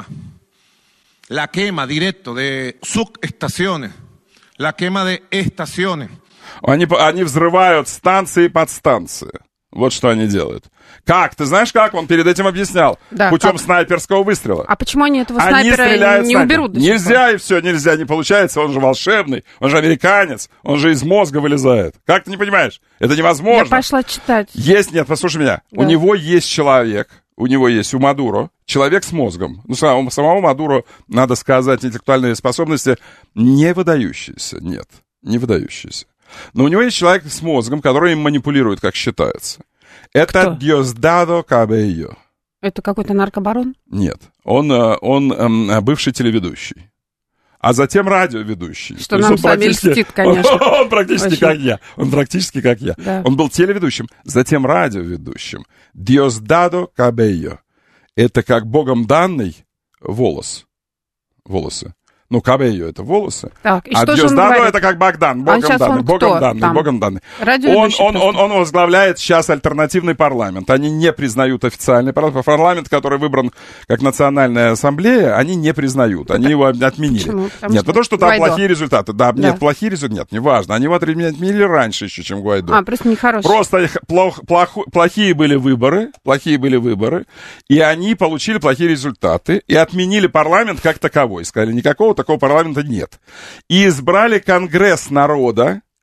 U: La quema directo de subestaciones. La quema de estaciones.
C: Они, они взрывают станции и подстанции. Вот что они делают. Как? Ты знаешь, как? Он перед этим объяснял.
D: Да,
C: путем
D: как?
C: снайперского выстрела.
D: А почему они этого
C: Они
D: снайпера не
C: снайпер.
D: уберут до сих
C: Нельзя,
D: пор?
C: и все, нельзя, не получается. Он же волшебный, он же американец, он же из мозга вылезает. Как ты не понимаешь? Это невозможно.
D: Я пошла читать.
C: Есть, нет, послушай меня.
D: Да.
C: У него есть человек, у него есть, у Мадуро, человек с мозгом. Ну, самому, самому Мадуро, надо сказать, интеллектуальные способности не выдающиеся. Нет, не выдающиеся. Но у него есть человек с мозгом, который им манипулирует, как считается. Это Диосдадо Кабейо.
D: Это какой-то наркобарон?
C: Нет, он, он, он бывший телеведущий, а затем радиоведущий.
D: Что нам с вами льстит, конечно.
C: Он, он практически Очень. как я. Он практически как я.
D: Да.
C: Он был телеведущим, затем радиоведущим. Диосдадо Кабейо. Это как богом данный волос. Волосы. Ну, кабейо — это волосы.
D: Так, и
C: а
D: что
C: Диосдадо — это как Богдан, богом данный, богом данный,
D: там?
C: богом данный. Он, он, он, он возглавляет сейчас альтернативный парламент. Они не признают официальный парламент. Парламент, который выбран как национальная ассамблея, они не признают. Они его отменили.
D: Почему? Потому
C: нет,
D: что
C: потому что там
D: Гуайдо.
C: плохие результаты. Да,
D: Да.
C: нет, плохие результаты, нет, неважно. Они его отменили раньше еще, чем Гуайдо.
D: А, просто нехорошие.
C: Просто их плох, плохо, плохие были выборы, плохие были выборы, и они получили плохие результаты, и отменили парламент как таковой. Сказали, никакого такого парламента нет. И избрали Конгресс народа,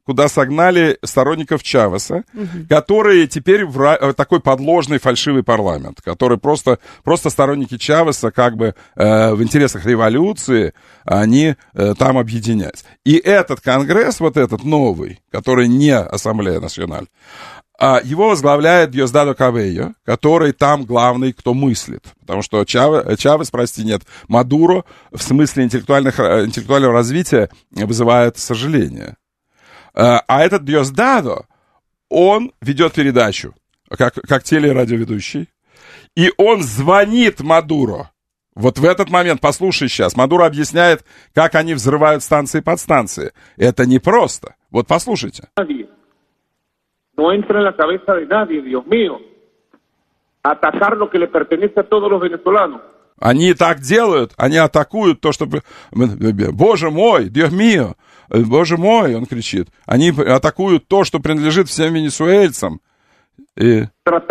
C: куда согнали сторонников Чавеса, угу. которые теперь в такой подложный фальшивый парламент, который просто, просто сторонники Чавеса как бы э, в интересах революции, они э, там объединялись. И этот конгресс, вот этот новый, который не Ассамблея Националь, э, его возглавляет Диосдадо Кабейо, который там главный, кто мыслит. Потому что Чавес, Чавес, прости, нет, Мадуро в смысле интеллектуальных, интеллектуального развития вызывает сожаление. А этот Диосдадо, он ведет передачу, как, как телерадиоведущий, и он звонит Мадуро. Вот в этот момент, послушай сейчас, Мадуро объясняет, как они взрывают станции и подстанции. Это непросто. Вот послушайте.
E: No entra en la cabeza de nadie, Dios mío, atacar lo que le pertenece a todos los venezolanos.
C: Они так делают, они атакуют то, что... Боже мой, Диos mío, Боже мой, он кричит. Они атакуют то, что принадлежит всем венесуэльцам. И...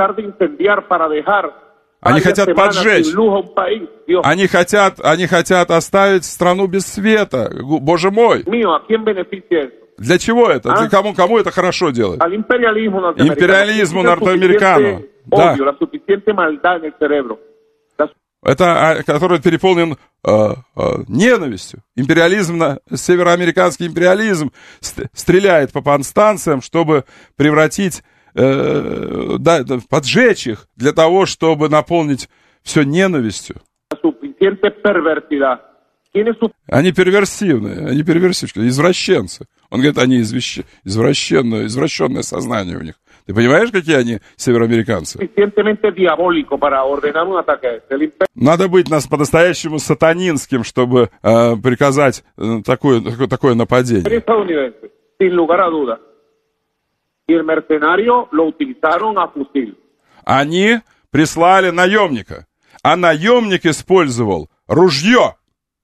C: Они хотят поджечь. Они хотят, они хотят оставить страну без света. Боже мой. Для чего это? Для кому, кому это хорошо делать? Империализму нортоамерикану. Да. Это, который переполнен э, э, ненавистью. Империализм, на, североамериканский империализм ст, стреляет по подстанциям, чтобы превратить, э, да, поджечь их, для того, чтобы наполнить все ненавистью. Они перверсивные, они перверсивные, извращенцы. Он говорит, они извещ... извращенное, извращенное сознание у них. Ты понимаешь, какие они североамериканцы? Надо быть нас по-настоящему сатанинским, чтобы э, приказать э, такое, такое, такое нападение. Они прислали наемника, а наемник использовал ружье.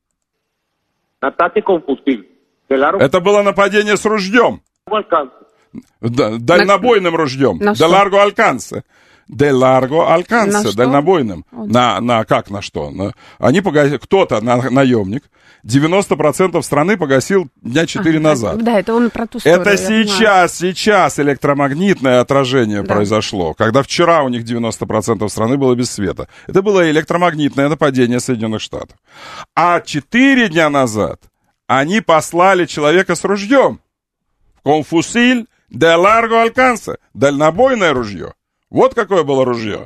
C: Это было нападение с ружьем. Дальнобойным ружьем. Де ларго алькансе. Де ларго алькансе. Дальнобойным. На, на, как на что? На, они погасили, кто-то, на, наемник, девяносто процентов страны погасил дня четыре а, назад.
D: Да, это он про ту сторону.
C: Это сейчас, сейчас электромагнитное отражение да. произошло, когда вчера у них девяносто процентов страны было без света. Это было электромагнитное нападение Соединенных Штатов. А четыре дня назад они послали человека с ружьем. Конфусиль де ларго алькансе. Дальнобойное ружье. Вот какое было ружье.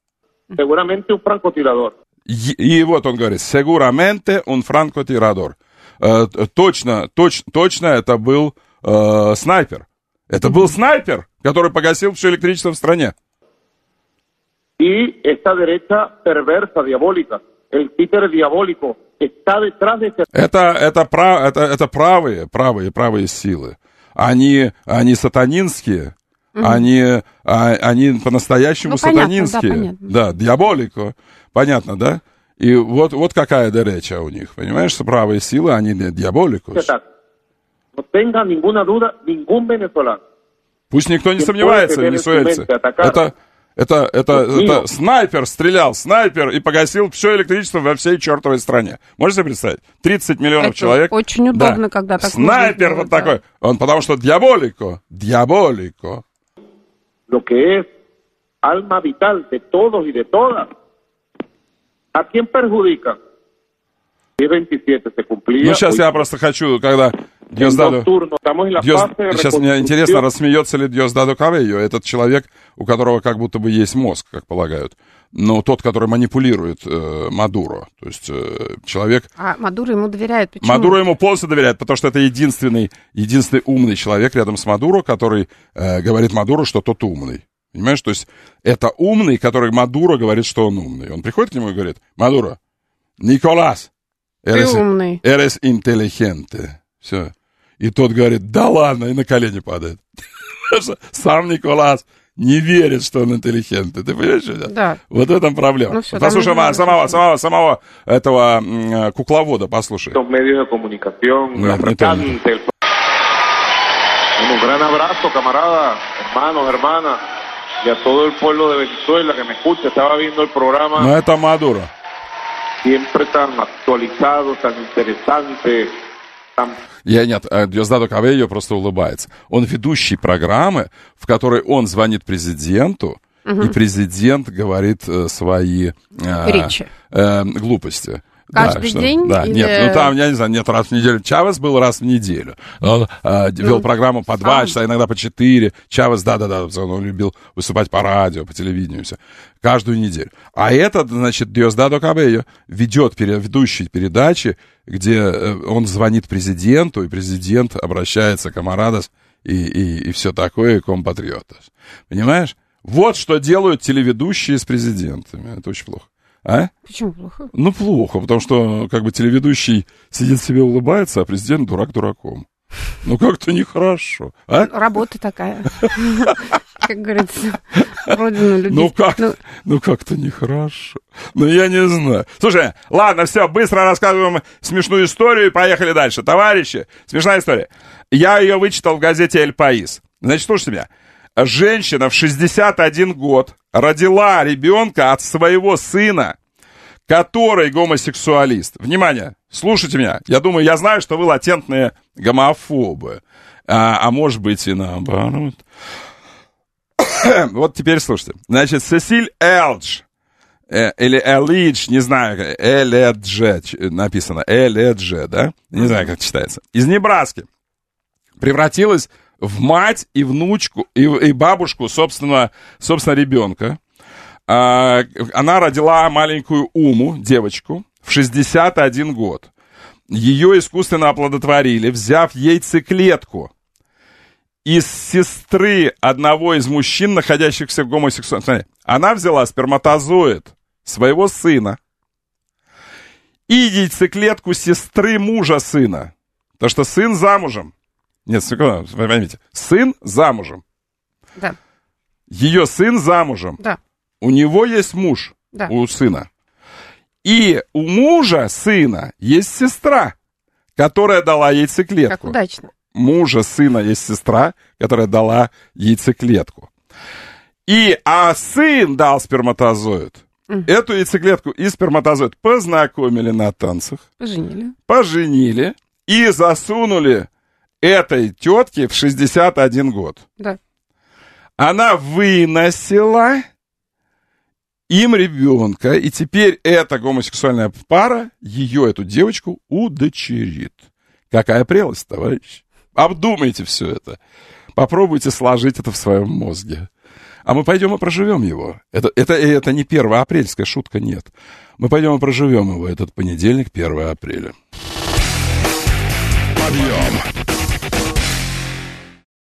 C: И, и вот он говорит, seguramente un francotirador. Э, точно, точ, точно это был э, снайпер. Это был снайпер, который погасил все электричество в стране.
E: И esta derecha perversa, diabólica, el títere diabólico, está detrás de este...
C: Это, это, прав, это, это правые, правые, правые силы. Они, они сатанинские, угу. они, а, они по-настоящему ну, сатанинские. Понятно, да, да, диаболико. Понятно, да? И вот, вот какая дереча у них. Понимаешь, правые силы, они диаболико. Пусть никто не сомневается, венесуэльцы. Это, это, это, это снайпер стрелял, снайпер и погасил все электричество во всей чертовой стране. Можете себе представить? тридцать миллионов это человек.
D: Очень удобно, да. когда так
C: снайпер
D: сделать,
C: вот
D: да.
C: такой. Он потому что диаболико, диаболико.
E: Lo que es alma vital de todos y de todas. ¿A quién perjudica? veintisiete se cumplía.
C: Ну, сейчас я просто хочу, когда Диосдадо... Диос... Сейчас мне интересно, рассмеется ли Диосдадо Кабейо, этот человек, у которого как будто бы есть мозг, как полагают. Но тот, который манипулирует э, Мадуро. То есть э, человек...
D: А Мадуро ему доверяет? Почему?
C: Мадуро ему полностью доверяет, потому что это единственный, единственный умный человек рядом с Мадуро, который э, говорит Мадуро, что тот умный. Понимаешь? То есть это умный, который Мадуро говорит, что он умный. Он приходит к нему и говорит, Мадуро, Николас,
D: eres, умный.
C: eres inteligente. Все. И тот говорит, да ладно, и на колени падает. Сам Николас не верит, что он интеллигентный. Ты понимаешь, что
D: да.
C: Вот в этом проблема. Ну, все, послушай, ма, самого, самого, самого этого м, кукловода, послушай.
E: Нет, не то, не то. Un gran abrazo, camarada, hermanos, hermanas, y a todo el pueblo de Venezuela que me escucha. Estaba viendo el programa.
C: No, это Мадуро.
E: Siempre tan actualizado, tan interesante.
C: Я нет, Диосдадо Кабейо просто улыбается. Он ведущий программы, в которой он звонит президенту, угу. и президент говорит э, свои э, э, глупости.
D: Каждый
C: да, что,
D: день?
C: Да,
D: или...
C: нет, ну там, я не знаю, нет, раз в неделю. Чавес был раз в неделю. Он э, вел mm. программу по два а. часа, иногда по четыре. Чавес, да-да-да, он любил выступать по радио, по телевидению, все. Каждую неделю. А этот, значит, Диосдадо Кабейо ведет ведущие передачи, где он звонит президенту, и президент обращается к Камарадос и, и, и все такое, и компатриотос. Понимаешь? Вот что делают телеведущие с президентами. Это очень плохо. А?
D: Почему плохо?
C: Ну, плохо, потому что как бы телеведущий сидит себе, улыбается, а президент дурак дураком. Ну, как-то нехорошо. А?
D: Работа такая. Как говорится, родину любить.
C: Ну, как, ну... ну, как-то нехорошо. Ну, я не знаю. Слушай, ладно, все, быстро рассказываем смешную историю и поехали дальше. Товарищи, смешная история. Я ее вычитал в газете «Эль Паис». Значит, слушайте меня. Женщина в шестьдесят один год родила ребенка от своего сына, который гомосексуалист. Внимание, слушайте меня. Я думаю, я знаю, что вы латентные гомофобы. А, а может быть и наоборот. Вот теперь слушайте. Значит, Сесиль Элдж, э, или Элидж, не знаю, Эледже написано, Эледже, да? Не знаю, как читается. Из Небраски превратилась в мать и внучку, и, и бабушку, собственно, собственно ребенка. А, она родила маленькую Уму, девочку, в шестьдесят один год. Ее искусственно оплодотворили, взяв яйцеклетку из сестры одного из мужчин, находящихся в гомосексуальности. Она взяла сперматозоид своего сына и яйцеклетку сестры мужа сына. Потому что сын замужем. Нет, секунду, поймите. Сын замужем.
D: Да.
C: Ее сын замужем.
D: Да.
C: У него есть муж.
D: Да.
C: У сына. И у мужа сына есть сестра, которая дала яйцеклетку.
D: Как удачно.
C: Мужа сына есть сестра, которая дала яйцеклетку. И, а сын дал сперматозоид. Mm. Эту яйцеклетку и сперматозоид познакомили на танцах.
D: Поженили.
C: Поженили. И засунули этой тетке в шестьдесят один год.
D: Да.
C: Она выносила им ребенка, и теперь эта гомосексуальная пара ее, эту девочку, удочерит. Какая прелесть, товарищ. Обдумайте все это. Попробуйте сложить это в своем мозге. А мы пойдем и проживем его. Это, это, это не первоапрельская шутка, нет. Мы пойдем и проживем его этот понедельник, первого апреля.
A: Подъем.